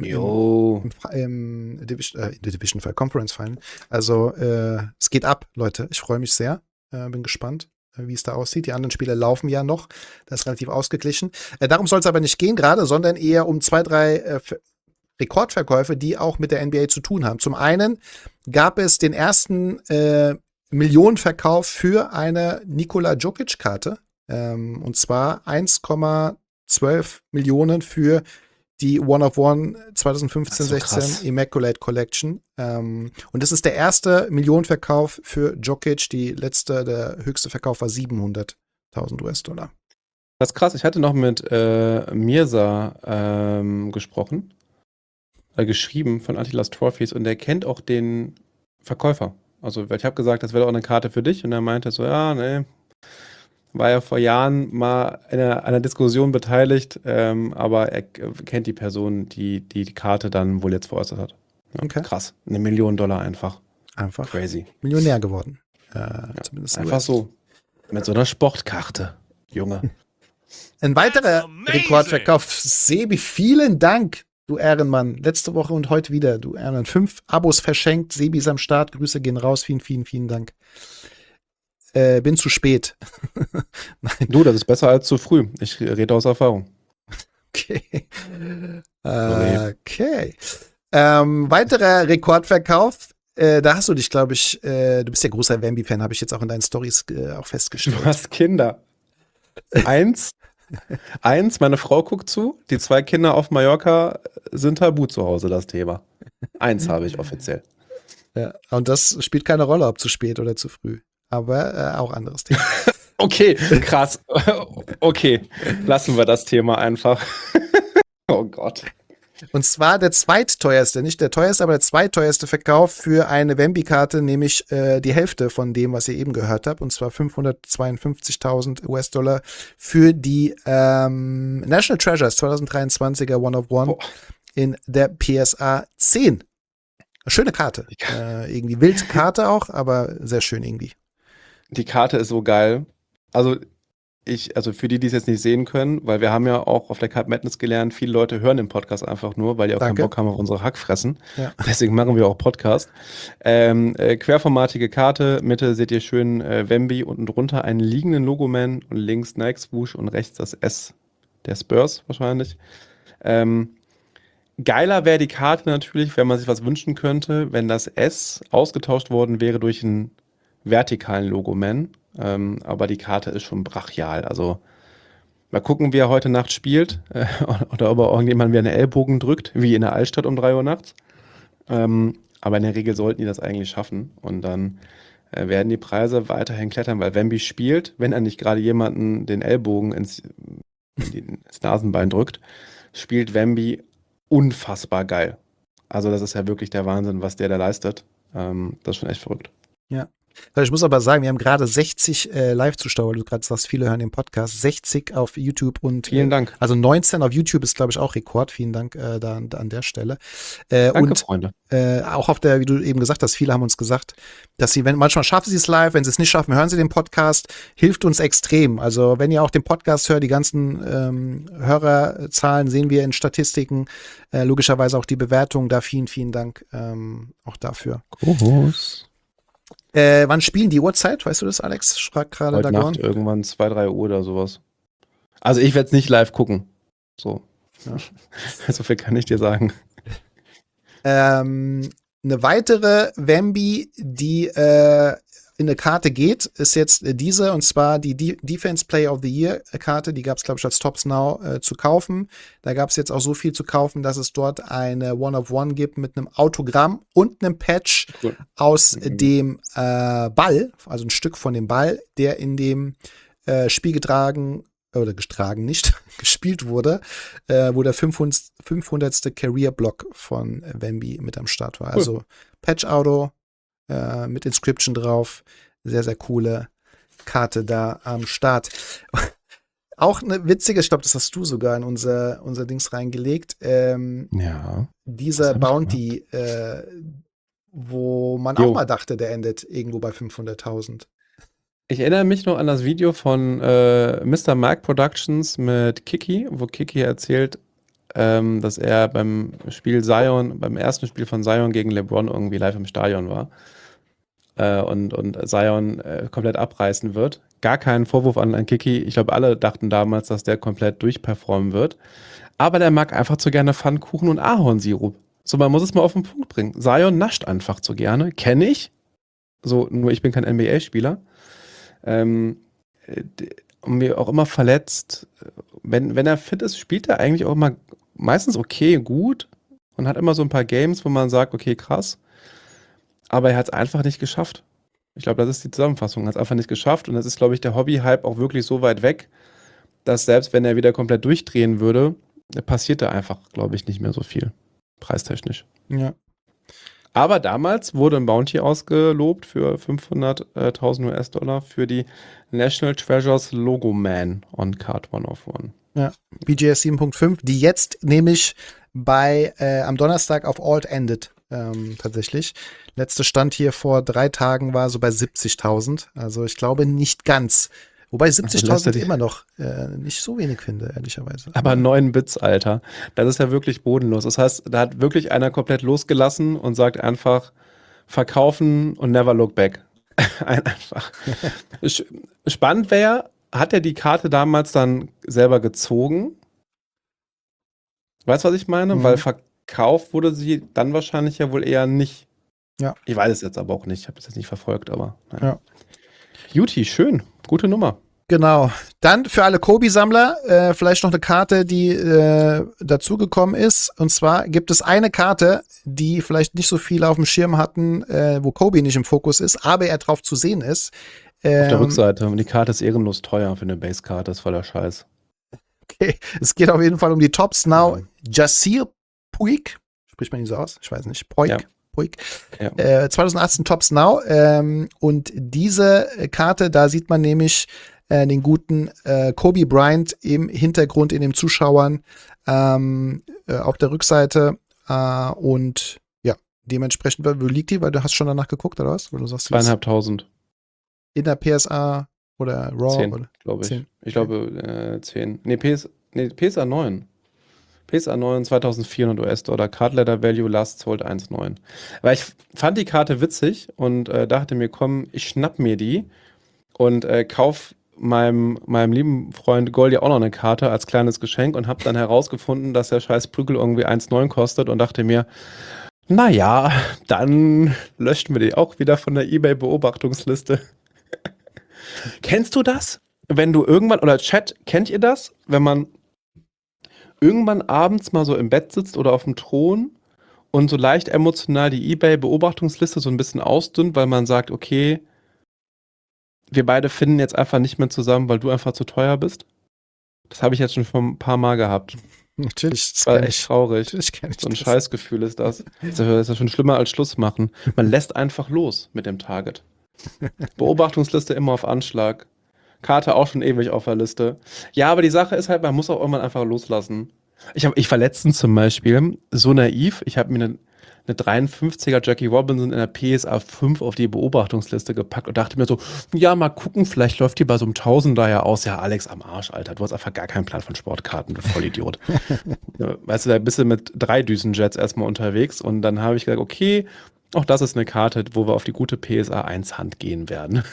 Division Final, Conference Final. Also es geht ab, Leute. Ich freue mich sehr. Bin gespannt, wie es da aussieht. Die anderen Spiele laufen ja noch. Das ist relativ ausgeglichen. Darum soll es aber nicht gehen gerade, sondern eher um 2, 3 Rekordverkäufe, die auch mit der NBA zu tun haben. Zum einen gab es den ersten Millionenverkauf für eine Nikola Jokic-Karte. Und zwar 1,12 Millionen für die One-of-One 2015-16 Immaculate Collection. Und das ist der erste Millionenverkauf für Jokic. Der höchste Verkauf war 700.000 US-Dollar. Das ist krass. Ich hatte noch mit Mirza gesprochen, geschrieben von Antilas Trophies, und der kennt auch den Verkäufer. Also, weil ich habe gesagt, das wäre doch eine Karte für dich, und er meinte so, ja, nee, war ja vor Jahren mal in einer Diskussion beteiligt, aber er kennt die Person, die Karte dann wohl jetzt veräußert hat. Ja, Okay. krass. $1 Million einfach. Einfach Crazy. Millionär geworden. Zumindest Einfach so. Mit so einer Sportkarte, Junge. Ein weiterer That's amazing. Rekordverkauf. Sebi, vielen Dank, du Ehrenmann. Letzte Woche und heute wieder, du Ehrenmann. 5 Abos verschenkt. Sebi ist am Start. Grüße gehen raus. Vielen, vielen, vielen Dank. Bin zu spät. Nein. Du, das ist besser als zu früh. Ich rede aus Erfahrung. Okay. Okay. Weiterer Rekordverkauf. Da hast du dich, glaube ich, du bist ja großer Wemby-Fan, habe ich jetzt auch in deinen Stories auch festgestellt. Du hast Kinder. Eins, meine Frau guckt zu, die 2 Kinder auf Mallorca sind tabu zu Hause, das Thema. 1 habe ich offiziell. Ja, und das spielt keine Rolle, ob zu spät oder zu früh. Aber auch anderes Thema. Okay, krass. Okay, lassen wir das Thema einfach. Oh Gott. Und zwar der zweitteuerste, nicht der teuerste, aber der zweitteuerste Verkauf für eine Wemby-Karte, nämlich die Hälfte von dem, was ihr eben gehört habt, und zwar 552.000 US-Dollar für die National Treasures 2023er One-of-One in der PSA 10. Schöne Karte. Irgendwie wild Karte auch, aber sehr schön irgendwie. Die Karte ist so geil. Also für die es jetzt nicht sehen können, weil wir haben ja auch auf der Card Madness gelernt, viele Leute hören den Podcast einfach nur, weil die auch keinen Bock haben auf unsere Hackfressen. Ja. Deswegen machen wir auch Podcast. Querformatige Karte, Mitte seht ihr schön Wemby, unten drunter einen liegenden Logoman und links Nike Swoosh und rechts das S der Spurs wahrscheinlich. Geiler wäre die Karte natürlich, wenn man sich was wünschen könnte, wenn das S ausgetauscht worden wäre durch einen vertikalen Logoman. Aber die Karte ist schon brachial. Also mal gucken, wie er heute Nacht spielt oder ob er irgendjemand wie einen Ellbogen drückt, wie in der Altstadt um 3 Uhr nachts. Aber in der Regel sollten die das eigentlich schaffen. Und dann werden die Preise weiterhin klettern, weil Wemby spielt, wenn er nicht gerade jemanden den Ellbogen ins Nasenbein drückt, spielt Wemby unfassbar geil. Also das ist ja wirklich der Wahnsinn, was der da leistet. Das ist schon echt verrückt. Ja. Ich muss aber sagen, wir haben gerade 60 Live-Zuschauer, weil du gerade sagst, viele hören den Podcast, 60 auf YouTube und vielen Dank. Also 19 auf YouTube ist, glaube ich, auch Rekord. Vielen Dank da an der Stelle. Danke, und Freunde. Auch auf der, wie du eben gesagt hast, viele haben uns gesagt, dass sie, manchmal schaffen sie es live, wenn sie es nicht schaffen, hören sie den Podcast, hilft uns extrem. Also wenn ihr auch den Podcast hört, die ganzen Hörerzahlen sehen wir in Statistiken, logischerweise auch die Bewertung, da vielen, vielen Dank auch dafür. Groß. Wann spielen die Uhrzeit? Weißt du das, Alex? Fragt gerade heute Nacht irgendwann 2, 3 Uhr oder sowas. Also ich werde es nicht live gucken. So. Ja. So viel kann ich dir sagen. Eine weitere Wemby, die in eine Karte geht, ist jetzt diese, und zwar die Defense Player of the Year Karte, die gab es, glaube ich, als Tops Now zu kaufen. Da gab es jetzt auch so viel zu kaufen, dass es dort eine One-of-One gibt mit einem Autogramm und einem Patch aus dem Ball, also ein Stück von dem Ball, der in dem Spiel gespielt wurde, wo der 500. Career-Block von Wemby mit am Start war. Also Patch-Auto mit Inscription drauf. Sehr, sehr coole Karte da am Start. Auch eine witzige, ich glaube, das hast du sogar in unser Dings reingelegt. Ja. Dieser Bounty, wo man auch mal dachte, der endet irgendwo bei 500.000. Ich erinnere mich noch an das Video von Mr. Mark Productions mit Kiki, wo Kiki erzählt, dass er beim ersten Spiel von Zion gegen LeBron irgendwie live im Stadion war und Zion komplett abreißen wird. Gar keinen Vorwurf an Kiki. Ich glaube, alle dachten damals, dass der komplett durchperformen wird. Aber der mag einfach zu gerne Pfannkuchen und Ahornsirup. So, man muss es mal auf den Punkt bringen. Zion nascht einfach zu gerne. Kenne ich. so, nur ich bin kein NBA-Spieler. Und mir auch immer verletzt. Wenn er fit ist, spielt er eigentlich auch immer meistens okay, gut und hat immer so ein paar Games, wo man sagt, okay, krass. Aber er hat es einfach nicht geschafft. Ich glaube, das ist die Zusammenfassung. Er hat es einfach nicht geschafft und das ist, glaube ich, der Hobby-Hype auch wirklich so weit weg, dass selbst wenn er wieder komplett durchdrehen würde, passiert da einfach, glaube ich, nicht mehr so viel. Preistechnisch. Ja. Aber damals wurde ein Bounty ausgelobt für 500.000 US-Dollar für die National Treasures Logo Man on Card 101. Ja, BGS 7.5, die jetzt nämlich am Donnerstag auf Alt endet, tatsächlich. Letzter Stand hier vor 3 Tagen war so bei 70.000. Also ich glaube nicht ganz. Wobei 70.000 immer noch nicht so wenig finde, ehrlicherweise. Aber 9 Bits, Alter. Das ist ja wirklich bodenlos. Das heißt, da hat wirklich einer komplett losgelassen und sagt einfach, verkaufen und never look back. Einfach. Spannend wäre, hat er die Karte damals dann selber gezogen? Weißt du, was ich meine? Mhm. Weil verkauft wurde sie dann wahrscheinlich ja wohl eher nicht. Ja. Ich weiß es jetzt aber auch nicht. Ich habe es jetzt nicht verfolgt, aber naja. Ja. Juti, schön. Gute Nummer. Genau. Dann für alle Kobi-Sammler vielleicht noch eine Karte, die dazugekommen ist. Und zwar gibt es eine Karte, die vielleicht nicht so viele auf dem Schirm hatten, wo Kobi nicht im Fokus ist, aber er drauf zu sehen ist. Auf der Rückseite. Und die Karte ist ehrenlos teuer für eine Base-Karte. Das ist voller Scheiß. Okay. Es geht auf jeden Fall um die Tops Now. Jasir Puig. Spricht man ihn so aus? Ich weiß nicht. Puig. Ja. Puig. Ja. 2018 Tops Now. Und diese Karte, da sieht man nämlich den guten Kobe Bryant im Hintergrund in den Zuschauern auf der Rückseite. Und ja, dementsprechend, wo liegt die? Weil du hast schon danach geguckt, oder was? Weil du sagst, 2.500. in der PSA oder Raw? 10, glaube ich. 10. Ich glaube 10. PSA 9. PSA 9, 2.400 US-Dollar. Card Letter Value Last Sold 1,9. Weil ich fand die Karte witzig und dachte mir, komm, ich schnapp mir die und kauf meinem lieben Freund Goldi auch noch eine Karte als kleines Geschenk und habe dann herausgefunden, dass der scheiß Prügel irgendwie 1,9 kostet und dachte mir, naja, dann löschten wir die auch wieder von der eBay-Beobachtungsliste. Kennst du das? Wenn du irgendwann, oder Chat, kennt ihr das? Wenn man irgendwann abends mal so im Bett sitzt oder auf dem Thron und so leicht emotional die eBay-Beobachtungsliste so ein bisschen ausdünnt, weil man sagt, okay, wir beide finden jetzt einfach nicht mehr zusammen, weil du einfach zu teuer bist? Das habe ich jetzt schon ein paar Mal gehabt. Natürlich. Das war echt traurig. Natürlich kenn ich So ein das. Scheißgefühl ist das. Das ist ja schon schlimmer als Schluss machen. Man lässt einfach los mit dem Target. Beobachtungsliste immer auf Anschlag. Karte auch schon ewig auf der Liste. Ja, aber die Sache ist halt, man muss auch irgendwann einfach loslassen. Ich war letztens zum Beispiel so naiv, ich habe mir eine 53er Jackie Robinson in der PSA 5 auf die Beobachtungsliste gepackt und dachte mir so, ja, mal gucken, vielleicht läuft die bei so einem Tausender ja aus. Ja, Alex, am Arsch, Alter, du hast einfach gar keinen Plan von Sportkarten, du Vollidiot. Weißt du, da bist du mit 3 Düsenjets erstmal unterwegs und dann habe ich gesagt, okay, auch das ist eine Karte, wo wir auf die gute PSA 1 Hand gehen werden.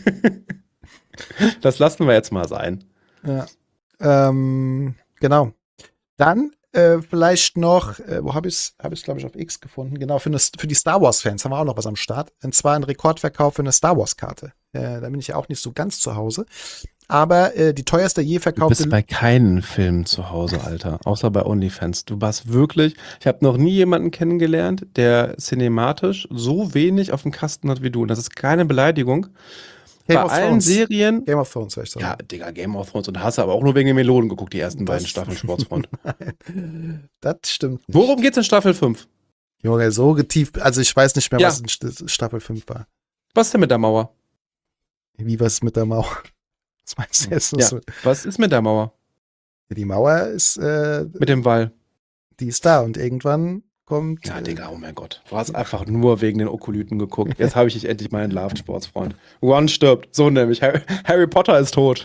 Das lassen wir jetzt mal sein. Ja. Genau. Dann vielleicht noch, wo habe ich es, glaube ich, auf X gefunden. Genau, für die Star Wars-Fans haben wir auch noch was am Start. Und zwar ein Rekordverkauf für eine Star Wars-Karte. Da bin ich ja auch nicht so ganz zu Hause. Aber die teuerste je Du verkaufte. bist bei keinen Filmen zu Hause, Alter. Außer bei OnlyFans. Du warst wirklich, ich habe noch nie jemanden kennengelernt, der cinematisch so wenig auf dem Kasten hat wie du. Und das ist keine Beleidigung. Game Bei of allen Thrones. Serien. Game of Thrones, soll ich sagen. Ja, Digga, Game of Thrones. Und hast aber auch nur wegen den Melonen geguckt, die ersten beiden Staffeln Sportsfreund. Das stimmt nicht. Worum geht's in Staffel 5? Junge, so tief, also ich weiß nicht mehr, Ja. was in Staffel 5 war. Was ist denn mit der Mauer? Wie was mit der Mauer? Was meinst du jetzt? Ja, was ist mit der Mauer? Die Mauer ist, Mit dem Wall? die ist da und irgendwann kommt. Ja, Digga, oh mein Gott. Du hast einfach nur wegen den Okolyten geguckt. Jetzt habe ich dich endlich mal entlarvt, Sportsfreund. One stirbt. So nämlich. Harry Potter ist tot.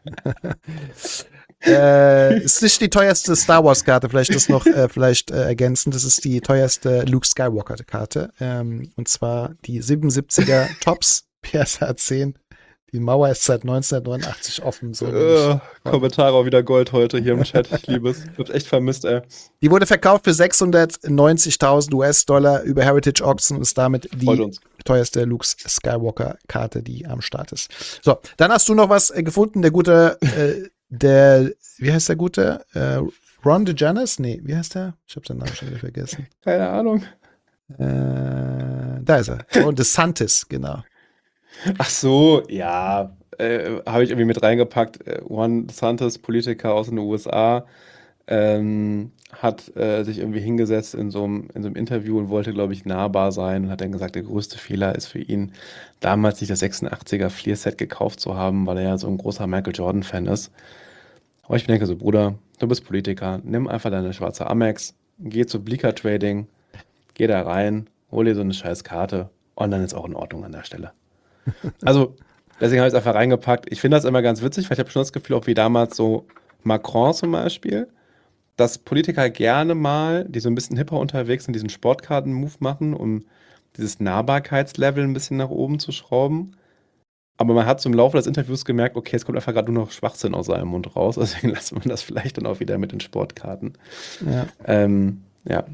Ist nicht die teuerste Star Wars Karte, vielleicht das noch ergänzend. Das ist die teuerste Luke Skywalker Karte. Und zwar die 77er Tops PSA 10. Die Mauer ist seit 1989 offen. So Kommentare auch wieder Gold heute hier im Chat. Ich liebe es. Ich hab's echt vermisst, ey. Die wurde verkauft für 690.000 US-Dollar über Heritage Auction und ist damit die Freut uns. teuerste Luke Skywalker-Karte, die am Start ist. So, dann hast du noch was gefunden, der gute, wie heißt der gute? Ron DeGeneres? Nee, wie heißt der? Ich habe seinen Namen schon wieder vergessen. Keine Ahnung. Da ist er. Ron DeSantis, genau. Ach so, ja, habe ich irgendwie mit reingepackt. Ron DeSantis, Politiker aus den USA, hat sich irgendwie hingesetzt in so einem Interview und wollte, glaube ich, nahbar sein und hat dann gesagt, der größte Fehler ist für ihn, damals nicht das 86er Fleer-Set gekauft zu haben, weil er ja so ein großer Michael Jordan-Fan ist. Aber ich denke so, Bruder, du bist Politiker, nimm einfach deine schwarze Amex, geh zu Bleaker Trading, geh da rein, hol dir so eine scheiß Karte und dann ist auch in Ordnung an der Stelle. Also, deswegen habe ich es einfach reingepackt. Ich finde das immer ganz witzig, weil ich habe schon das Gefühl, auch wie damals so Macron zum Beispiel, dass Politiker gerne mal, die so ein bisschen hipper unterwegs sind, diesen Sportkarten-Move machen, um dieses Nahbarkeitslevel ein bisschen nach oben zu schrauben. Aber man hat so im Laufe des Interviews gemerkt, okay, es kommt einfach gerade nur noch Schwachsinn aus seinem Mund raus. Deswegen lassen wir das vielleicht dann auch wieder mit den Sportkarten. Ja. Ja.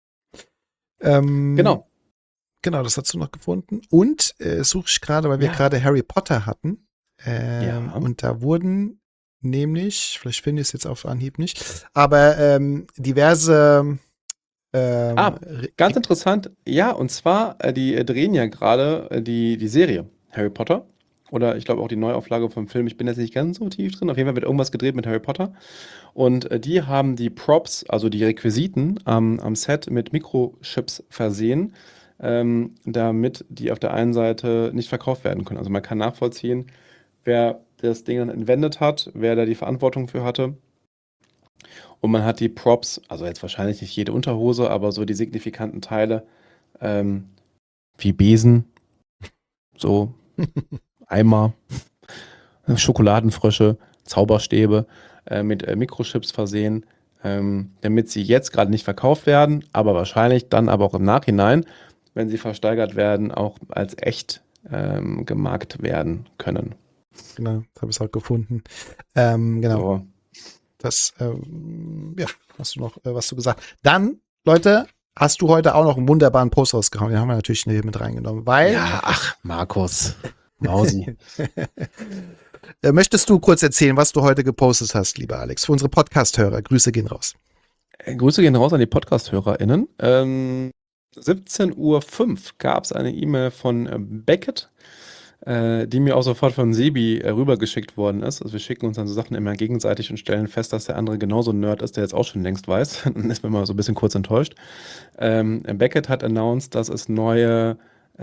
Genau. Genau, das hast du noch gefunden. Und suche ich gerade, weil wir gerade Harry Potter hatten. Und da wurden nämlich, vielleicht finde ich es jetzt auf Anhieb nicht, aber diverse ganz interessant. Ja, und zwar, die drehen ja gerade die Serie Harry Potter. Oder ich glaube auch die Neuauflage vom Film. Ich bin jetzt nicht ganz so tief drin. Auf jeden Fall wird irgendwas gedreht mit Harry Potter. Und die haben die Props, also die Requisiten am Set mit Mikrochips versehen, damit die auf der einen Seite nicht verkauft werden können. Also man kann nachvollziehen, wer das Ding dann entwendet hat, wer da die Verantwortung für hatte. Und man hat die Props, also jetzt wahrscheinlich nicht jede Unterhose, aber so die signifikanten Teile, wie Besen, so Eimer, Schokoladenfrösche, Zauberstäbe mit Mikrochips versehen, damit sie jetzt gerade nicht verkauft werden, aber wahrscheinlich dann aber auch im Nachhinein, wenn sie versteigert werden, auch als echt gemarkt werden können. Genau, das habe ich auch gefunden. Genau. So. Das, hast du noch was zu gesagt. Dann, Leute, hast du heute auch noch einen wunderbaren Post rausgehauen. Den haben wir natürlich mit reingenommen, weil. Ja, ach, Markus. Mausi. Möchtest du kurz erzählen, was du heute gepostet hast, lieber Alex, für unsere Podcast-Hörer? Grüße gehen raus. Grüße gehen raus an die Podcast-HörerInnen. 17:05 Uhr gab es eine E-Mail von Beckett, die mir auch sofort von Sebi rübergeschickt worden ist. Also wir schicken uns dann so Sachen immer gegenseitig und stellen fest, dass der andere genauso ein Nerd ist, der jetzt auch schon längst weiß. Dann ist man mal so ein bisschen kurz enttäuscht. Beckett hat announced, dass es neue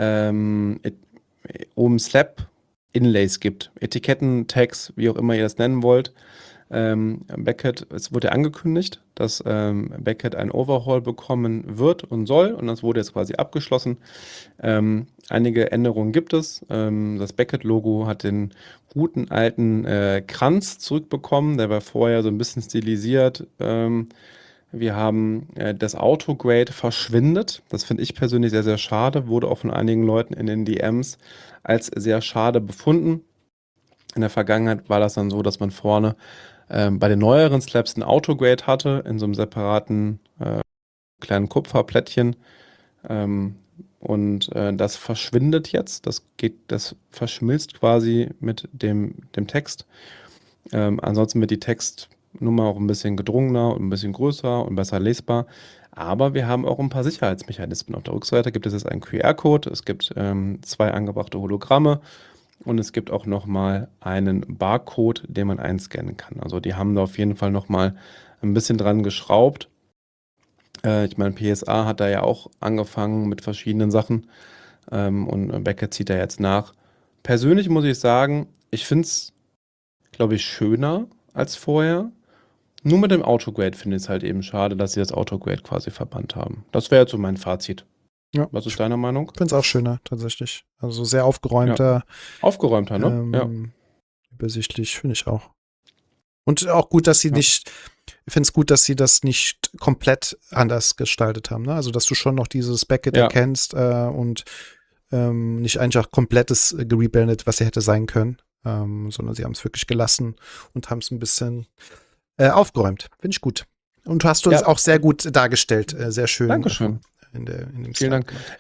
Slab Inlays gibt. Etiketten, Tags, wie auch immer ihr das nennen wollt. Beckett, es wurde angekündigt, dass Beckett ein Overhaul bekommen wird und soll, und das wurde jetzt quasi abgeschlossen. Einige Änderungen gibt es. Das Beckett-Logo hat den guten alten Kranz zurückbekommen, der war vorher so ein bisschen stilisiert. Wir haben das Autograde verschwindet. Das finde ich persönlich sehr, sehr schade. Wurde auch von einigen Leuten in den DMs als sehr schade befunden. In der Vergangenheit war das dann so, dass man vorne bei den neueren Slabs ein Autograde hatte, in so einem separaten kleinen Kupferplättchen. Und das verschwindet jetzt. Das verschmilzt quasi mit dem Text. Ansonsten wird die Textnummer auch ein bisschen gedrungener und ein bisschen größer und besser lesbar. Aber wir haben auch ein paar Sicherheitsmechanismen. Auf der Rückseite gibt es jetzt einen QR-Code, es gibt 2 angebrachte Hologramme und es gibt auch nochmal einen Barcode, den man einscannen kann. Also die haben da auf jeden Fall nochmal ein bisschen dran geschraubt. Ich meine, PSA hat da ja auch angefangen mit verschiedenen Sachen und Beckett zieht da jetzt nach. Persönlich muss ich sagen, ich finde es, glaube ich, schöner als vorher. Nur mit dem Autograde finde ich es halt eben schade, dass sie das Autograde quasi verbannt haben. Das wäre jetzt so mein Fazit. Ja. Was ist deine Meinung? Ich finde es auch schöner, tatsächlich. Also sehr aufgeräumter. Ja. Aufgeräumter, ne? Übersichtlich, finde ich auch. Und auch gut, dass sie nicht, ich finde es gut, dass sie das nicht komplett anders gestaltet haben. Ne? Also, dass du schon noch dieses Beckett erkennst und nicht einfach komplettes gerebrandet, was sie hätte sein können, sondern sie haben es wirklich gelassen und haben es ein bisschen aufgeräumt. Finde ich gut. Und du hast uns auch sehr gut dargestellt. Sehr schön. Dankeschön. In dem Vielen Dank.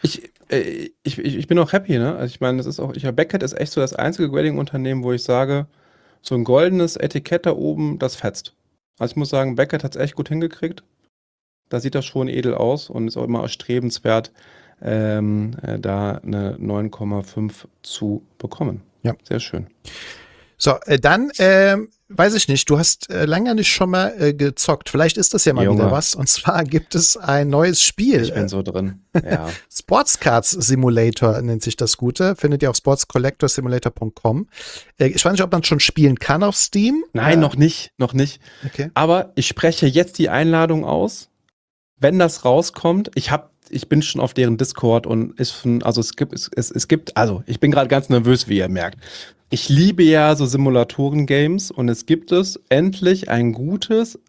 ich bin auch happy, ne? Also ich meine, Beckett ist echt so das einzige Grading-Unternehmen, wo ich sage, so ein goldenes Etikett da oben, das fetzt. Also ich muss sagen, Beckett hat es echt gut hingekriegt. Da sieht das schon edel aus und ist auch immer erstrebenswert, da eine 9,5 zu bekommen. Ja. Sehr schön. So, dann, weiß ich nicht, du hast lange nicht schon mal gezockt. Vielleicht ist das ja mal Junge. wieder was. Und zwar gibt es ein neues Spiel. Ich bin so drin. Ja. Sports Cards Simulator nennt sich das Gute. Findet ihr auf sportscollectorsimulator.com. Ich weiß nicht, ob man schon spielen kann auf Steam. Nein, noch nicht. Okay. Aber ich spreche jetzt die Einladung aus. Wenn das rauskommt, ich bin schon auf deren Discord und ich bin gerade ganz nervös, wie ihr merkt. Ich liebe ja so Simulatoren-Games und es gibt endlich ein gutes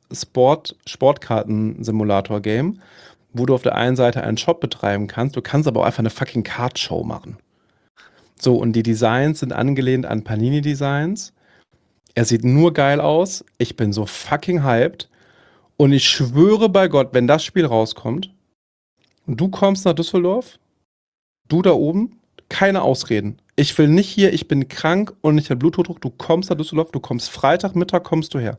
Sportkarten-Simulator-Game, wo du auf der einen Seite einen Shop betreiben kannst, du kannst aber auch einfach eine fucking Card-Show machen. So, und die Designs sind angelehnt an Panini-Designs. Er sieht nur geil aus. Ich bin so fucking hyped. Und ich schwöre bei Gott, wenn das Spiel rauskommt und du kommst nach Düsseldorf, du da oben, keine Ausreden. Ich will nicht hier, ich bin krank und ich habe Bluthochdruck. Du kommst nach Düsseldorf, du kommst Freitagmittag, kommst du her.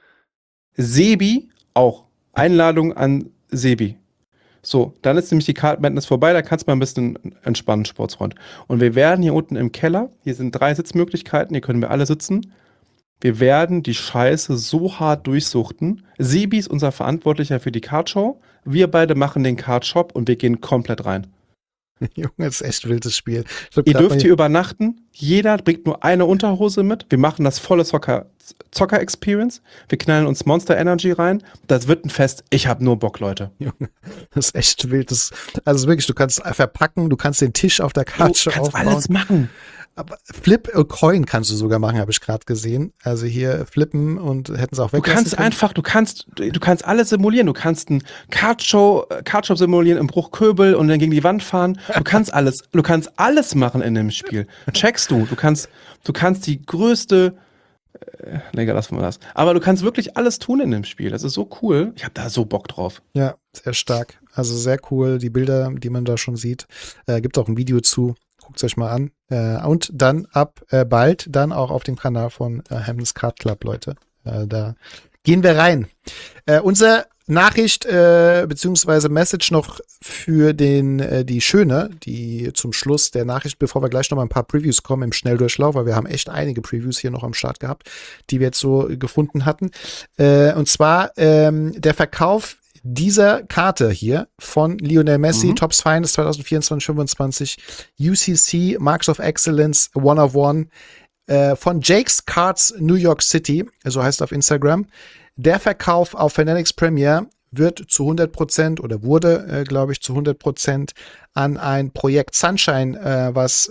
Sebi auch. Einladung an Sebi. So, dann ist nämlich die Card Madness vorbei, da kannst du mal ein bisschen entspannen, Sportsfreund. Und wir werden hier unten im Keller, hier sind 3 Sitzmöglichkeiten, hier können wir alle sitzen. Wir werden die Scheiße so hart durchsuchten. Sebi ist unser Verantwortlicher für die Cardshow. Wir beide machen den Cardshop und wir gehen komplett rein. Junge, das ist echt ein wildes Spiel. Ihr dürft hier übernachten. Jeder bringt nur eine Unterhose mit. Wir machen das volle Zocker-Experience. Wir knallen uns Monster Energy rein. Das wird ein Fest. Ich habe nur Bock, Leute. Junge, das ist echt wild. Also wirklich, du kannst verpacken, du kannst den Tisch auf der Cardshow aufbauen. Du kannst alles machen. Aber Flip a Coin kannst du sogar machen, habe ich gerade gesehen. Also hier flippen und hätten sie auch weg. Du kannst alles simulieren. Du kannst einen Cardshop simulieren im Bruchköbel und dann gegen die Wand fahren. Du kannst alles machen in dem Spiel. Checkst du. Du kannst die größte, lassen wir das. Aber du kannst wirklich alles tun in dem Spiel. Das ist so cool. Ich habe da so Bock drauf. Ja, sehr stark. Also sehr cool. Die Bilder, die man da schon sieht. Gibt auch ein Video zu. Guckt euch mal an. Und dann bald dann auch auf dem Kanal von Hamden's Card Club, Leute. Da gehen wir rein. Unsere Nachricht beziehungsweise Message noch für die Schöne, die zum Schluss der Nachricht, bevor wir gleich noch mal ein paar Previews kommen im Schnelldurchlauf, weil wir haben echt einige Previews hier noch am Start gehabt, die wir jetzt so gefunden hatten. Und zwar der Verkauf dieser Karte hier von Lionel Messi, Topps Finest 2024-25, UCC, Marks of Excellence, One of One, von Jake's Cards New York City, so heißt auf Instagram. Der Verkauf auf Fanatics Premier wird zu 100% oder wurde, glaube ich, zu 100% an ein Projekt Sunshine, was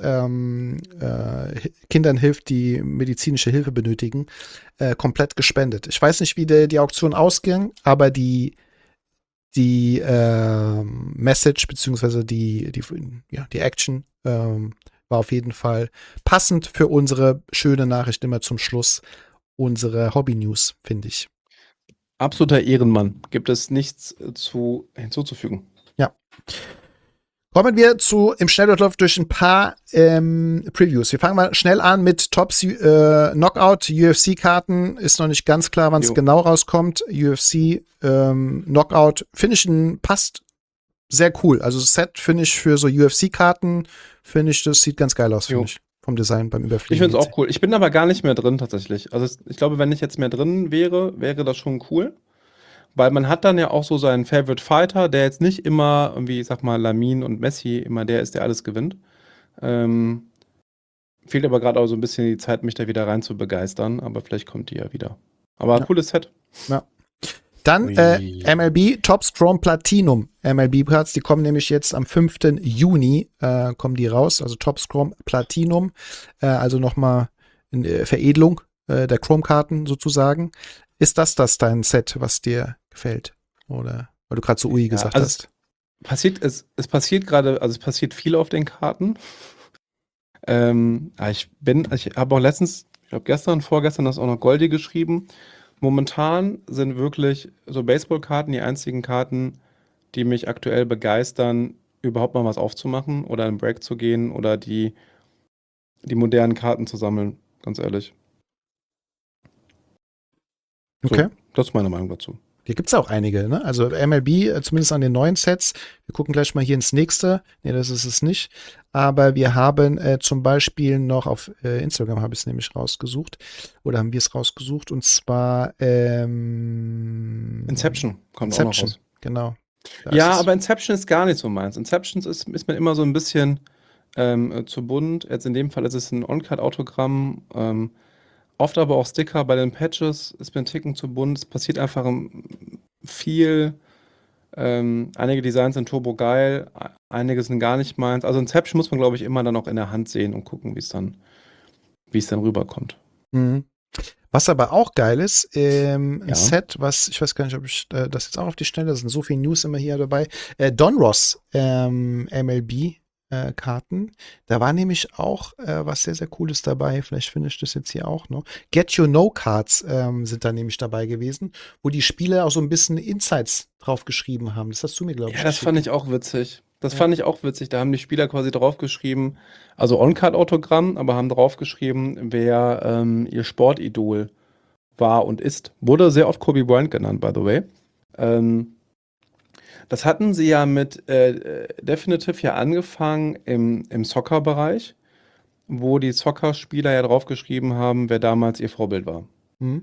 Kindern hilft, die medizinische Hilfe benötigen, komplett gespendet. Ich weiß nicht, wie die Auktion ausging, aber die Message beziehungsweise die Action war auf jeden Fall passend für unsere schöne Nachricht immer zum Schluss, unsere Hobby-News, finde ich. Absoluter Ehrenmann. Gibt es nichts hinzuzufügen. Ja. Kommen wir im Schnelldurchlauf durch ein paar Previews. Wir fangen mal schnell an mit Topps Knockout UFC-Karten. Ist noch nicht ganz klar, wann es genau rauskommt. UFC Knockout passt sehr cool. Also das Set finde ich für so UFC-Karten, das sieht ganz geil aus, finde ich. Vom Design beim Überfliegen. Ich finde es auch cool. Ich bin aber gar nicht mehr drin tatsächlich. Also ich glaube, wenn ich jetzt mehr drin wäre das schon cool. Weil man hat dann ja auch so seinen Favorite Fighter, der jetzt nicht immer irgendwie, ich sag mal, Lamin und Messi immer der ist, der alles gewinnt. Fehlt aber gerade auch so ein bisschen die Zeit, mich da wieder rein zu begeistern. Aber vielleicht kommt die ja wieder. Aber cooles Set. Ja. Dann MLB Topps Chrome Platinum MLB-Cards, die kommen nämlich jetzt am 5. Juni, kommen die raus, also Topps Chrome Platinum, also nochmal eine Veredelung der Chrome-Karten sozusagen. Ist das dein Set, was dir gefällt? Oder weil du gerade so Ui gesagt hast? Es passiert viel auf den Karten. Ich habe auch letztens, ich glaube vorgestern das auch noch Goldi geschrieben. Momentan sind wirklich so Baseballkarten die einzigen Karten, die mich aktuell begeistern, überhaupt mal was aufzumachen oder in einen Break zu gehen oder die modernen Karten zu sammeln, ganz ehrlich. So, Okay. das ist meine Meinung dazu. Hier gibt es auch einige, ne? Also MLB, zumindest an den neuen Sets. Wir gucken gleich mal hier ins nächste. Nee, das ist es nicht. Aber wir haben zum Beispiel noch auf Instagram habe ich es nämlich rausgesucht. Oder haben wir es rausgesucht? Und zwar Inception kommt auch noch Inception, raus. genau. Da ist Ja, es. aber Inception ist gar nicht so meins. Inception ist mir immer so ein bisschen zu bunt. Jetzt in dem Fall ist es ein On-Card-Autogramm. Oft aber auch Sticker bei den Patches ist mir ein Ticken zu bunt. Es passiert einfach viel. Einige Designs sind turbo geil, einige sind gar nicht meins. Also Inception muss man, glaube ich, immer dann auch in der Hand sehen und gucken, wie es dann rüberkommt. Mhm. Was aber auch geil ist, ein Ja. Set, was, ich weiß gar nicht, ob ich das jetzt auch auf die Schnelle, da sind so viele News immer hier dabei, Donruss MLB Karten. Da war nämlich auch was sehr, sehr Cooles dabei. Vielleicht finde ich das jetzt hier auch noch. Get Your Know Cards sind da nämlich dabei gewesen, wo die Spieler auch so ein bisschen Insights drauf geschrieben haben. Das hast du mir, glaube ich, Ja, das geschickt. fand ich auch witzig. Das Ja. fand ich auch witzig. Da haben die Spieler quasi draufgeschrieben, also On-Card-Autogramm, aber haben draufgeschrieben, wer ihr Sportidol war und ist. Wurde sehr oft Kobe Bryant genannt, by the way. Das hatten sie ja mit Definitive ja angefangen im Soccer-Bereich, wo die Soccer-Spieler ja draufgeschrieben haben, wer damals ihr Vorbild war. Mhm.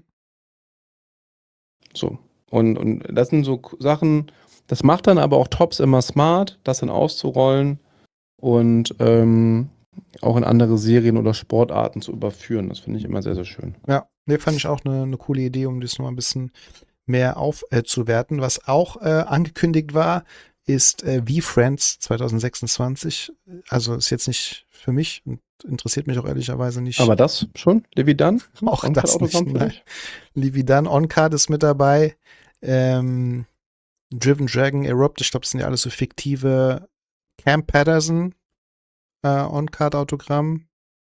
So. Und das sind so Sachen, das macht dann aber auch Tops immer smart, das dann auszurollen und auch in andere Serien oder Sportarten zu überführen. Das finde ich immer sehr, sehr schön. Ja, nee, fand ich auch eine coole Idee, um das noch ein bisschen mehr aufzuwerten. Was auch angekündigt war, ist V-Friends 2026. Also ist jetzt nicht für mich und interessiert mich auch ehrlicherweise nicht. Aber das schon? Levi Dunn? Auch das nicht. On-Card-Autogramm für Nein. dich? Livy Dunn, On-Card ist mit dabei. Driven Dragon, Erupt, ich glaube, das sind ja alles so fiktive. Cam Patterson, On-Card-Autogramm.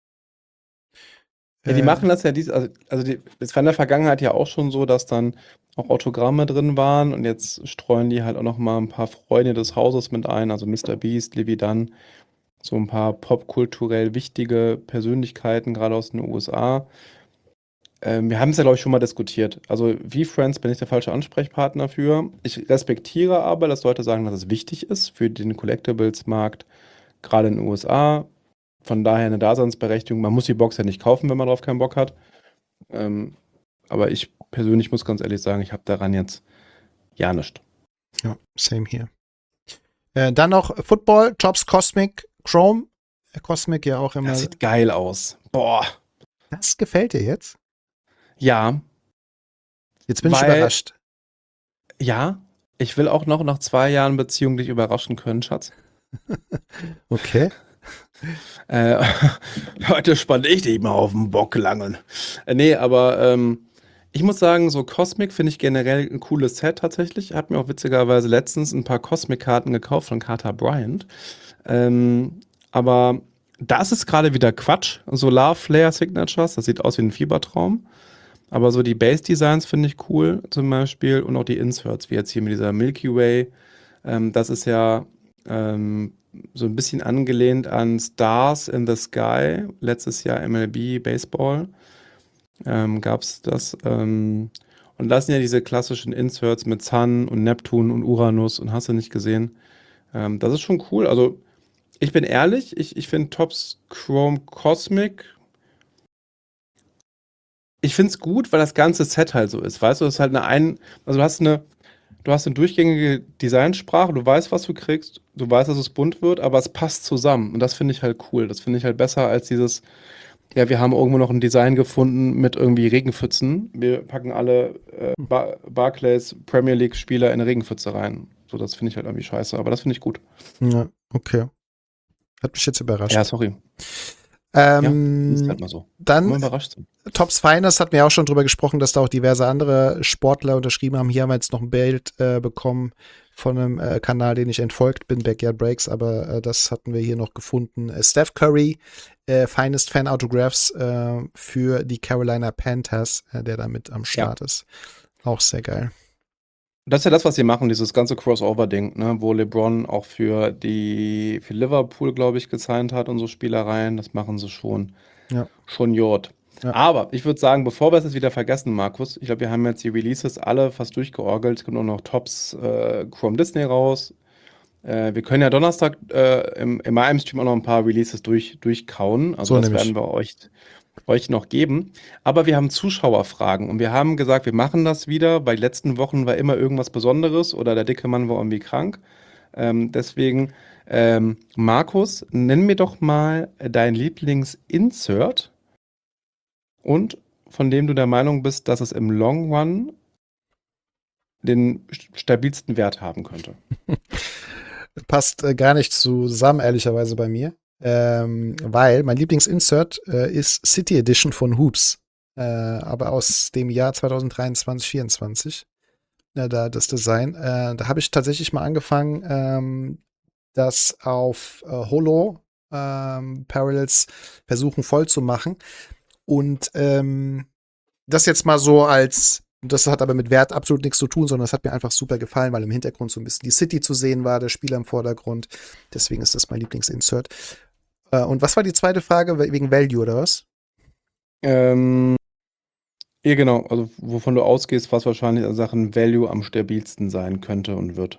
Ja, die machen das ja es war in der Vergangenheit ja auch schon so, dass dann auch Autogramme drin waren und jetzt streuen die halt auch noch mal ein paar Freunde des Hauses mit ein, also Mr. Beast, Levi Dunn, so ein paar popkulturell wichtige Persönlichkeiten, gerade aus den USA. Wir haben es ja, glaube ich, schon mal diskutiert. Also V-Friends bin ich der falsche Ansprechpartner für. Ich respektiere aber, dass Leute sagen, dass es wichtig ist für den Collectibles-Markt, gerade in den USA. Von daher eine Daseinsberechtigung. Man muss die Box ja nicht kaufen, wenn man drauf keinen Bock hat. Aber ich persönlich muss ganz ehrlich sagen, ich habe daran jetzt ja nichts. Ja, same hier. Dann noch Football, Tops Cosmic Chrome. Cosmic ja auch immer. Das sieht geil aus. Boah. Das gefällt dir jetzt? Ja, Jetzt bin ich Weil- überrascht. ja. Ich will auch noch nach 2 Jahren Beziehung dich überraschen können, Schatz. Okay. Heute spann ich dich mal auf den Bock langen. Nee, aber ich muss sagen, so Cosmic finde ich generell ein cooles Set tatsächlich. Hat mir auch witzigerweise letztens ein paar Cosmic-Karten gekauft von Carter Bryant. Aber das ist gerade wieder Quatsch. Solar Flare Signatures, das sieht aus wie ein Fiebertraum. Aber so die Base-Designs finde ich cool zum Beispiel und auch die Inserts, wie jetzt hier mit dieser Milky Way. Das ist ja so ein bisschen angelehnt an Stars in the Sky, letztes Jahr MLB Baseball gab es das. Und das sind ja diese klassischen Inserts mit Sun und Neptun und Uranus und hast du nicht gesehen. Das ist schon cool. Also ich bin ehrlich, ich finde Topps Chrome Cosmic, ich finde es gut, weil das ganze Set halt so ist. Weißt du, das ist halt also du hast eine durchgängige Designsprache, du weißt, was du kriegst, du weißt, dass es bunt wird, aber es passt zusammen. Und das finde ich halt cool. Das finde ich halt besser als dieses, ja, wir haben irgendwo noch ein Design gefunden mit irgendwie Regenpfützen. Wir packen alle Barclays Premier League Spieler in eine Regenpfütze rein. So, das finde ich halt irgendwie scheiße, aber das finde ich gut. Ja, okay. Hat mich jetzt überrascht. Ja, sorry. Ist halt mal so. Dann Immer überrascht sind. Tops Finest hatten wir auch schon drüber gesprochen, dass da auch diverse andere Sportler unterschrieben haben. Hier haben wir jetzt noch ein Bild bekommen von einem Kanal, den ich entfolgt bin, Backyard Breaks, aber das hatten wir hier noch gefunden. Steph Curry, Finest Fan Autographs für die Carolina Panthers, der da mit am Start ist. Auch sehr geil. Das ist ja das, was sie machen, dieses ganze Crossover-Ding, ne? Wo LeBron auch für Liverpool, glaube ich, gesigned hat und so Spielereien. Das machen sie Ja. schon Jod. Ja. Aber ich würde sagen, bevor wir es jetzt wieder vergessen, Markus, ich glaube, wir haben jetzt die Releases alle fast durchgeorgelt. Es kommt auch noch Tops Chrome Disney raus. Wir können ja Donnerstag im meinem Stream auch noch ein paar Releases durchkauen. Also So das nämlich. werden wir euch noch geben. Aber wir haben Zuschauerfragen und wir haben gesagt, wir machen das wieder, weil die letzten Wochen war immer irgendwas Besonderes oder der dicke Mann war irgendwie krank. Deswegen, Markus, nenn mir doch mal dein Lieblings-Insert und von dem du der Meinung bist, dass es im Long Run den stabilsten Wert haben könnte. Passt gar nicht zusammen, ehrlicherweise bei mir. Weil mein Lieblingsinsert ist City Edition von Hoops. Aber aus dem Jahr 2023, 2024. Da das Design. Da habe ich tatsächlich mal angefangen, das auf Holo Parallels versuchen voll zu machen. Und das jetzt mal so das hat aber mit Wert absolut nichts zu tun, sondern das hat mir einfach super gefallen, weil im Hintergrund so ein bisschen die City zu sehen war, der Spieler im Vordergrund. Deswegen ist das mein Lieblingsinsert. Und was war die zweite Frage? Wegen Value oder was? Ja, genau. Also, wovon du ausgehst, was wahrscheinlich in Sachen Value am stabilsten sein könnte und wird.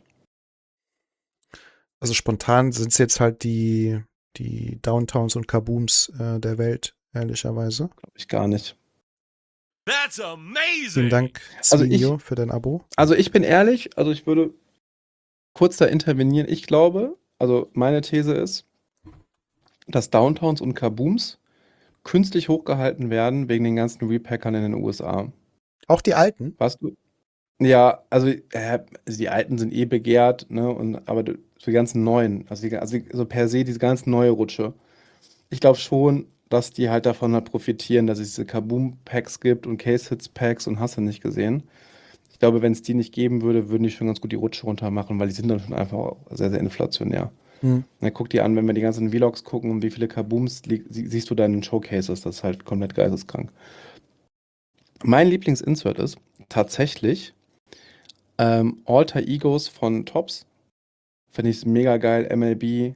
Also spontan sind es jetzt halt die Downtowns und Kabooms der Welt, ehrlicherweise. Glaube ich gar nicht. That's amazing. Vielen Dank, Also Svenio, für dein Abo. Also ich bin ehrlich, also ich würde kurz da intervenieren. Ich glaube, also meine These ist, dass Downtowns und Kabooms künstlich hochgehalten werden wegen den ganzen Repackern in den USA. Auch die alten? Weißt du? Ja, also die alten sind eh begehrt, ne? Aber die ganzen neuen, also per se diese ganzen neue Rutsche. Ich glaube schon, dass die halt davon halt profitieren, dass es diese Kaboom-Packs gibt und Case-Hits-Packs und hast du nicht gesehen. Ich glaube, wenn es die nicht geben würde, würden die schon ganz gut die Rutsche runter machen, weil die sind dann schon einfach auch sehr, sehr inflationär. Guck dir an, wenn wir die ganzen Vlogs gucken und wie viele Kabooms siehst du da in den Showcases, das ist halt komplett geisteskrank. Mein Lieblingsinsert ist tatsächlich Alter Egos von Topps. Finde ich mega geil, MLB,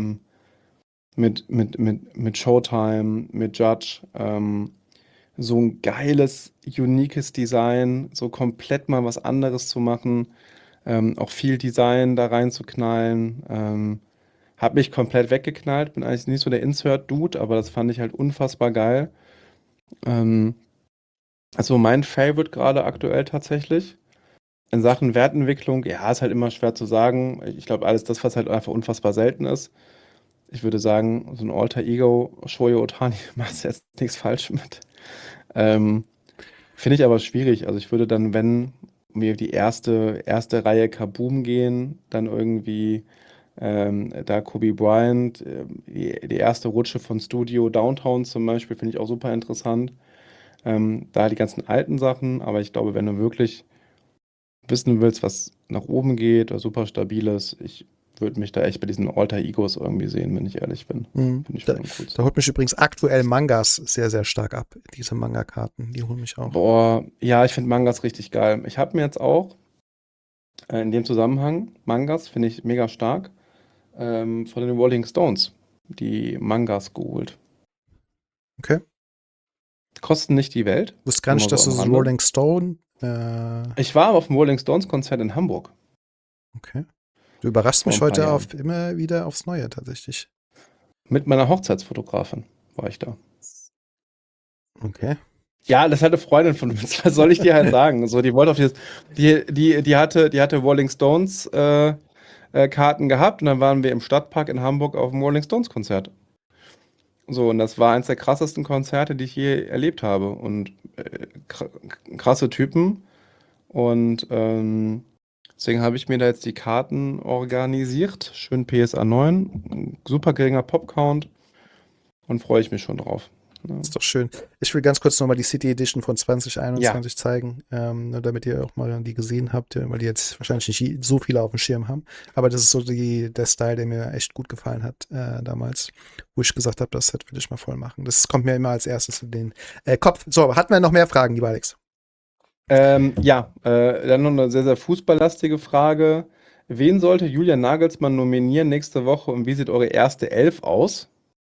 mit Showtime, mit Judge, so ein geiles, uniques Design, so komplett mal was anderes zu machen, auch viel Design da reinzuknallen. Hat mich komplett weggeknallt, bin eigentlich nicht so der Insert-Dude, aber das fand ich halt unfassbar geil. Also mein Favorite gerade aktuell tatsächlich. In Sachen Wertentwicklung, ja, ist halt immer schwer zu sagen. Ich glaube, alles das, was halt einfach unfassbar selten ist. Ich würde sagen, so ein Alter Ego, Shohei Ohtani, macht jetzt nichts falsch mit. Finde ich aber schwierig. Also ich würde dann, wenn wir die erste Reihe Kaboom gehen, dann irgendwie da Kobe Bryant, die erste Rutsche von Studio Downtown zum Beispiel, finde ich auch super interessant. Da die ganzen alten Sachen, aber ich glaube, wenn du wirklich wissen willst, was nach oben geht oder super stabiles, ich würde mich da echt bei diesen Alter Egos irgendwie sehen, wenn ich ehrlich bin. Finde ich schon am coolsten. Da holt mich übrigens aktuell Mangas sehr, sehr stark ab. Diese Manga-Karten, die holen mich auch. Boah, ja, ich finde Mangas richtig geil. Ich habe mir jetzt auch in dem Zusammenhang Mangas, finde ich mega stark, von den Rolling Stones die Mangas geholt. Okay. Kosten nicht die Welt. Ich wusste gar nicht, dass du so Rolling Stone. Ich war auf dem Rolling Stones Konzert in Hamburg. Okay. Du überraschst mich Vor ein paar heute immer wieder aufs Neue tatsächlich. Mit meiner Hochzeitsfotografin war ich da. Okay. Ja, das ist halt eine Freundin von uns. Was soll ich dir halt sagen? So, die wollte auf die hatte Rolling Stones Karten gehabt und dann waren wir im Stadtpark in Hamburg auf dem Rolling Stones Konzert. So, und das war eins der krassesten Konzerte, die ich je erlebt habe. Und krasse Typen. Und deswegen habe ich mir da jetzt die Karten organisiert. Schön PSA 9. Super geringer Popcount. Und freue ich mich schon drauf. Ja. Ist doch schön. Ich will ganz kurz nochmal die City Edition von 2021 zeigen, nur damit ihr auch mal die gesehen habt, weil die jetzt wahrscheinlich nicht so viele auf dem Schirm haben. Aber das ist so der Style, der mir echt gut gefallen hat damals, wo ich gesagt habe, das Set will ich mal voll machen. Das kommt mir immer als erstes in den Kopf. So, hatten wir noch mehr Fragen, lieber Alex? Dann noch eine sehr, sehr fußballlastige Frage. Wen sollte Julian Nagelsmann nominieren nächste Woche und wie sieht eure erste Elf aus?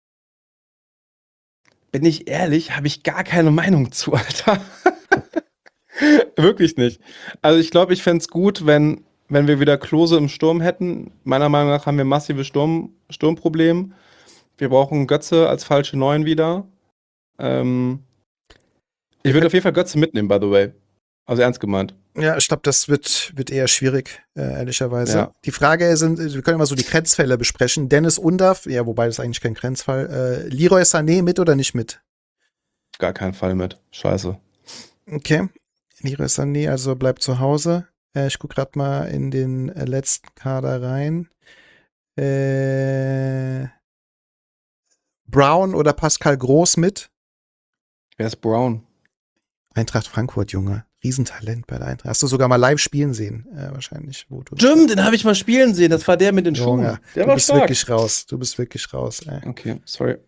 Bin ich ehrlich, habe ich gar keine Meinung zu, Alter. Wirklich nicht. Also ich glaube, ich fände es gut, wenn wir wieder Klose im Sturm hätten. Meiner Meinung nach haben wir massive Sturmprobleme. Wir brauchen Götze als falsche Neun wieder. Ich würde auf jeden Fall Götze mitnehmen, by the way. Also ernst gemeint. Ja, ich glaube, das wird eher schwierig, ehrlicherweise. Ja. Die Frage sind, wir können immer so die Grenzfälle besprechen. Dennis Undaff, ja, wobei das ist eigentlich kein Grenzfall. Leroy Sané mit oder nicht mit? Gar keinen Fall mit. Scheiße. Okay. Leroy Sané also bleibt zu Hause. Ich gucke gerade mal in den letzten Kader rein. Brown oder Pascal Groß mit? Wer ist Brown? Eintracht Frankfurt, Junge. Riesentalent bei der Eintracht. Hast du sogar mal live spielen sehen, wahrscheinlich. Stimmt, den habe ich mal spielen sehen. Das war der mit den Schuhen. Junge, Der du war bist stark. wirklich raus. Du bist wirklich raus, ey. Okay, sorry.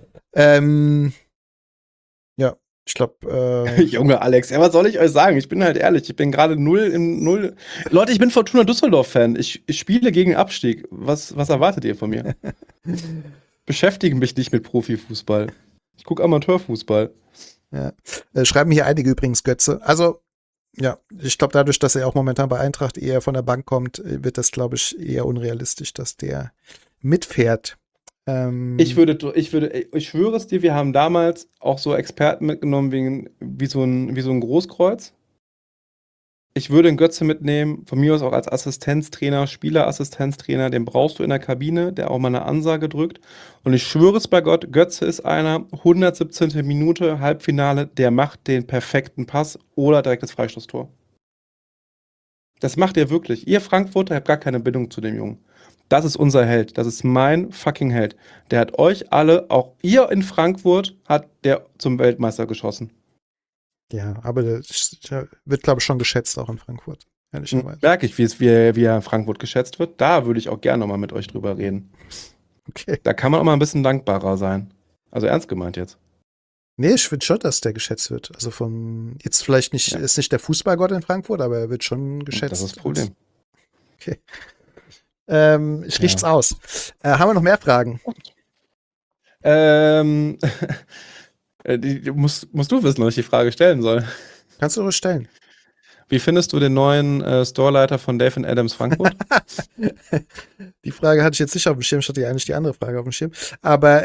Ja, ich glaube, Junge Alex, ja, was soll ich euch sagen? Ich bin halt ehrlich, ich bin gerade 0 Leute, ich bin Fortuna Düsseldorf-Fan. Ich spiele gegen Abstieg. Was erwartet ihr von mir? Beschäftige mich nicht mit Profifußball. Ich gucke Amateurfußball. ja. Schreiben hier einige übrigens Götze. Also, ja, ich glaube, dadurch, dass er auch momentan bei Eintracht eher von der Bank kommt, wird das, glaube ich, eher unrealistisch, dass der mitfährt. Ich schwöre es dir, wir haben damals auch so Experten mitgenommen, wie so ein Großkreuz. Ich würde einen Götze mitnehmen, von mir aus auch als Assistenztrainer, Spielerassistenztrainer, den brauchst du in der Kabine, der auch mal eine Ansage drückt. Und ich schwöre es bei Gott, Götze ist einer, 117. Minute, Halbfinale, der macht den perfekten Pass oder direkt das Freistoßtor. Das macht er wirklich. Ihr Frankfurter habt gar keine Bindung zu dem Jungen. Das ist unser Held. Das ist mein fucking Held. Der hat euch alle, auch ihr in Frankfurt, hat der zum Weltmeister geschossen. Ja, aber der wird, glaube ich, schon geschätzt auch in Frankfurt. Ehrlicherweise. Merke ich, wie er in Frankfurt geschätzt wird. Da würde ich auch gerne nochmal mit euch drüber reden. Okay. Da kann man auch mal ein bisschen dankbarer sein. Also ernst gemeint jetzt. Nee, ich finde schon, dass der geschätzt wird. Also jetzt vielleicht nicht, ist nicht der Fußballgott in Frankfurt, aber er wird schon geschätzt. Das ist das Problem. Okay. Ich richt's aus. Haben wir noch mehr Fragen? Musst du wissen, was ich die Frage stellen soll. Kannst du ruhig stellen. Wie findest du den neuen Storeleiter von Dave Adams Frankfurt? Die Frage hatte ich jetzt nicht auf dem Schirm, ich hatte eigentlich die andere Frage auf dem Schirm. Aber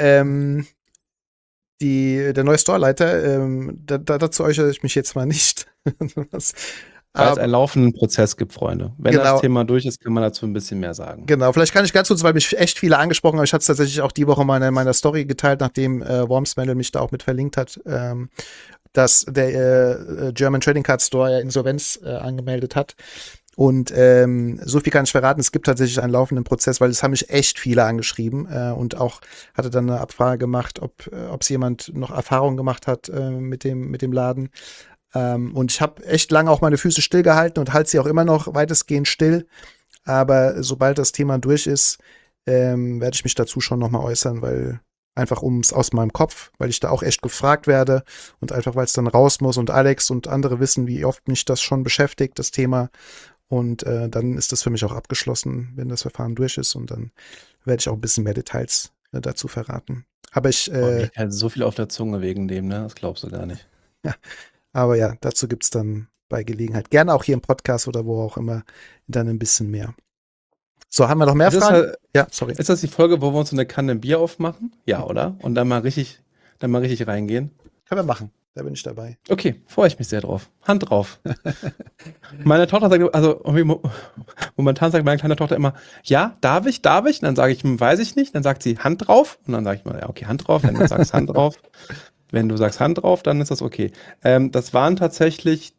der neue Storeleiter, dazu äußere ich mich jetzt mal nicht. Weil es einen laufenden Prozess gibt, Freunde. Wenn Genau. das Thema durch ist, kann man dazu ein bisschen mehr sagen. Genau, vielleicht kann ich ganz kurz, weil mich echt viele angesprochen haben. Ich hatte es tatsächlich auch die Woche mal in meiner Story geteilt, nachdem Wormsmandel mich da auch mit verlinkt hat, dass der German Trading Card Store ja Insolvenz angemeldet hat. Und so viel kann ich verraten, es gibt tatsächlich einen laufenden Prozess, weil es haben mich echt viele angeschrieben und auch hatte dann eine Abfrage gemacht, ob es jemand noch Erfahrung gemacht hat mit dem Laden. Und ich habe echt lange auch meine Füße stillgehalten und halte sie auch immer noch weitestgehend still. Aber sobald das Thema durch ist, werde ich mich dazu schon nochmal äußern, weil einfach aus meinem Kopf, weil ich da auch echt gefragt werde und einfach, weil es dann raus muss und Alex und andere wissen, wie oft mich das schon beschäftigt, das Thema. Und dann ist das für mich auch abgeschlossen, wenn das Verfahren durch ist. Und dann werde ich auch ein bisschen mehr Details dazu verraten. Aber ich liegt halt so viel auf der Zunge wegen dem, ne? Das glaubst du gar nicht. Ja. Aber ja, dazu gibt es dann bei Gelegenheit gerne auch hier im Podcast oder wo auch immer dann ein bisschen mehr. So, haben wir noch mehr Fragen? Ja, sorry. Ist das die Folge, wo wir uns eine Kanne Bier aufmachen? Ja, oder? Und dann mal richtig reingehen? Können wir machen. Da bin ich dabei. Okay, freue ich mich sehr drauf. Hand drauf. Meine Tochter sagt, also momentan sagt meine kleine Tochter immer, ja, darf ich? Und dann sage ich, weiß ich nicht. Dann sagt sie, Hand drauf. Und dann sage ich mal, ja, okay, Hand drauf. Wenn du sagst Hand drauf. Wenn du sagst Hand drauf, dann ist das okay. Das waren tatsächlich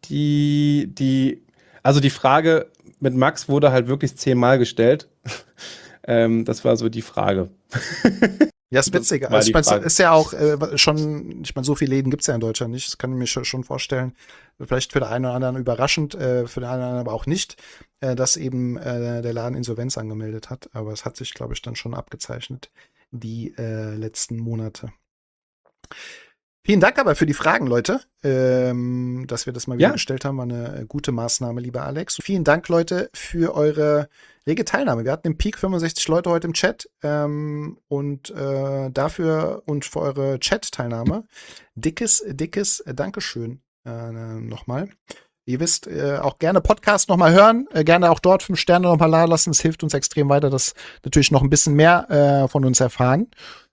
also die Frage mit Max wurde halt wirklich 10-mal gestellt. Das war so die Frage. Ja, ist witzig. Also, ich meine, es ist ja auch schon, ich meine, so viele Läden gibt es ja in Deutschland nicht. Das kann ich mir schon vorstellen. Vielleicht für den einen oder anderen überraschend, für den anderen aber auch nicht, dass eben der Laden Insolvenz angemeldet hat. Aber es hat sich, glaube ich, dann schon abgezeichnet, die letzten Monate. Vielen Dank aber für die Fragen, Leute. Dass wir das mal wieder Ja. gestellt haben, war eine gute Maßnahme, lieber Alex. Vielen Dank, Leute, für eure rege Teilnahme. Wir hatten im Peak 65 Leute heute im Chat. Dafür und für eure Chat-Teilnahme dickes Dankeschön nochmal. Ihr wisst, auch gerne Podcast nochmal hören, gerne auch dort 5 Sterne nochmal da lassen. Es hilft uns extrem weiter, dass natürlich noch ein bisschen mehr von uns erfahren.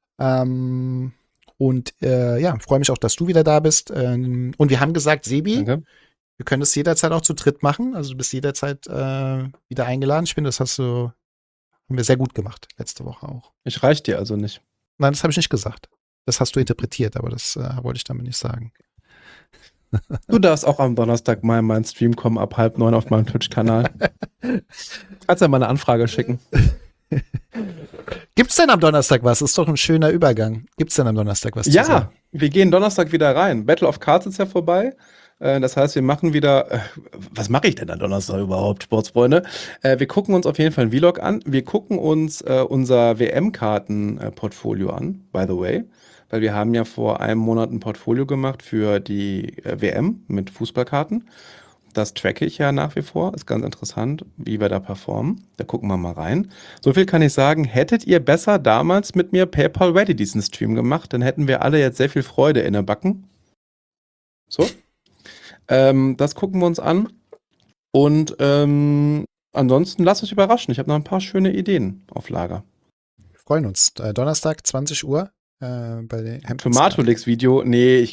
Freue mich auch, dass du wieder da bist. Und wir haben gesagt, Sebi, Danke. wir können das jederzeit auch zu dritt machen. Also du bist jederzeit wieder eingeladen. Ich finde, haben wir sehr gut gemacht, letzte Woche auch. Ich reich dir also nicht. Nein, das habe ich nicht gesagt. Das hast du interpretiert, aber das wollte ich damit nicht sagen. Du darfst auch am Donnerstag mal in meinen Stream kommen, ab 8:30 auf meinem Twitch-Kanal. Kannst ja mal eine Anfrage schicken. Gibt's denn am Donnerstag was? Ist doch ein schöner Übergang. Gibt's denn am Donnerstag was zu sagen? Ja, wir gehen Donnerstag wieder rein. Battle of Cards ist ja vorbei. Das heißt, wir machen wieder, was mache ich denn am Donnerstag überhaupt, Sportsfreunde? Wir gucken uns auf jeden Fall ein Vlog an. Wir gucken uns unser WM-Karten-Portfolio an, by the way. Weil wir haben ja vor einem Monat ein Portfolio gemacht für die WM mit Fußballkarten. Das tracke ich ja nach wie vor. Ist ganz interessant, wie wir da performen. Da gucken wir mal rein. So viel kann ich sagen. Hättet ihr besser damals mit mir PayPal Ready diesen Stream gemacht, dann hätten wir alle jetzt sehr viel Freude in den Backen. So. Das gucken wir uns an. Und ansonsten lasst euch überraschen. Ich habe noch ein paar schöne Ideen auf Lager. Wir freuen uns. Donnerstag, 20 Uhr. Bei den Hamptons Tomatolix-Video.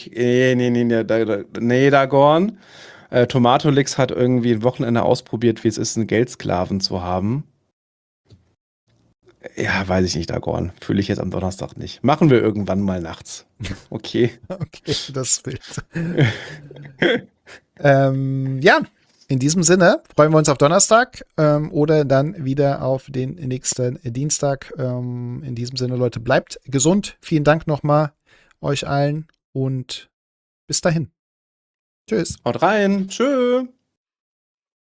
Nee, Dagon. Tomatolix hat irgendwie ein Wochenende ausprobiert, wie es ist, einen Geldsklaven zu haben. Ja, weiß ich nicht, Dagon. Fühle ich jetzt am Donnerstag nicht. Machen wir irgendwann mal nachts. Okay. Okay, das Bild. In diesem Sinne freuen wir uns auf Donnerstag oder dann wieder auf den nächsten Dienstag. In diesem Sinne, Leute, bleibt gesund. Vielen Dank nochmal euch allen und bis dahin. Tschüss. Haut rein. Tschö.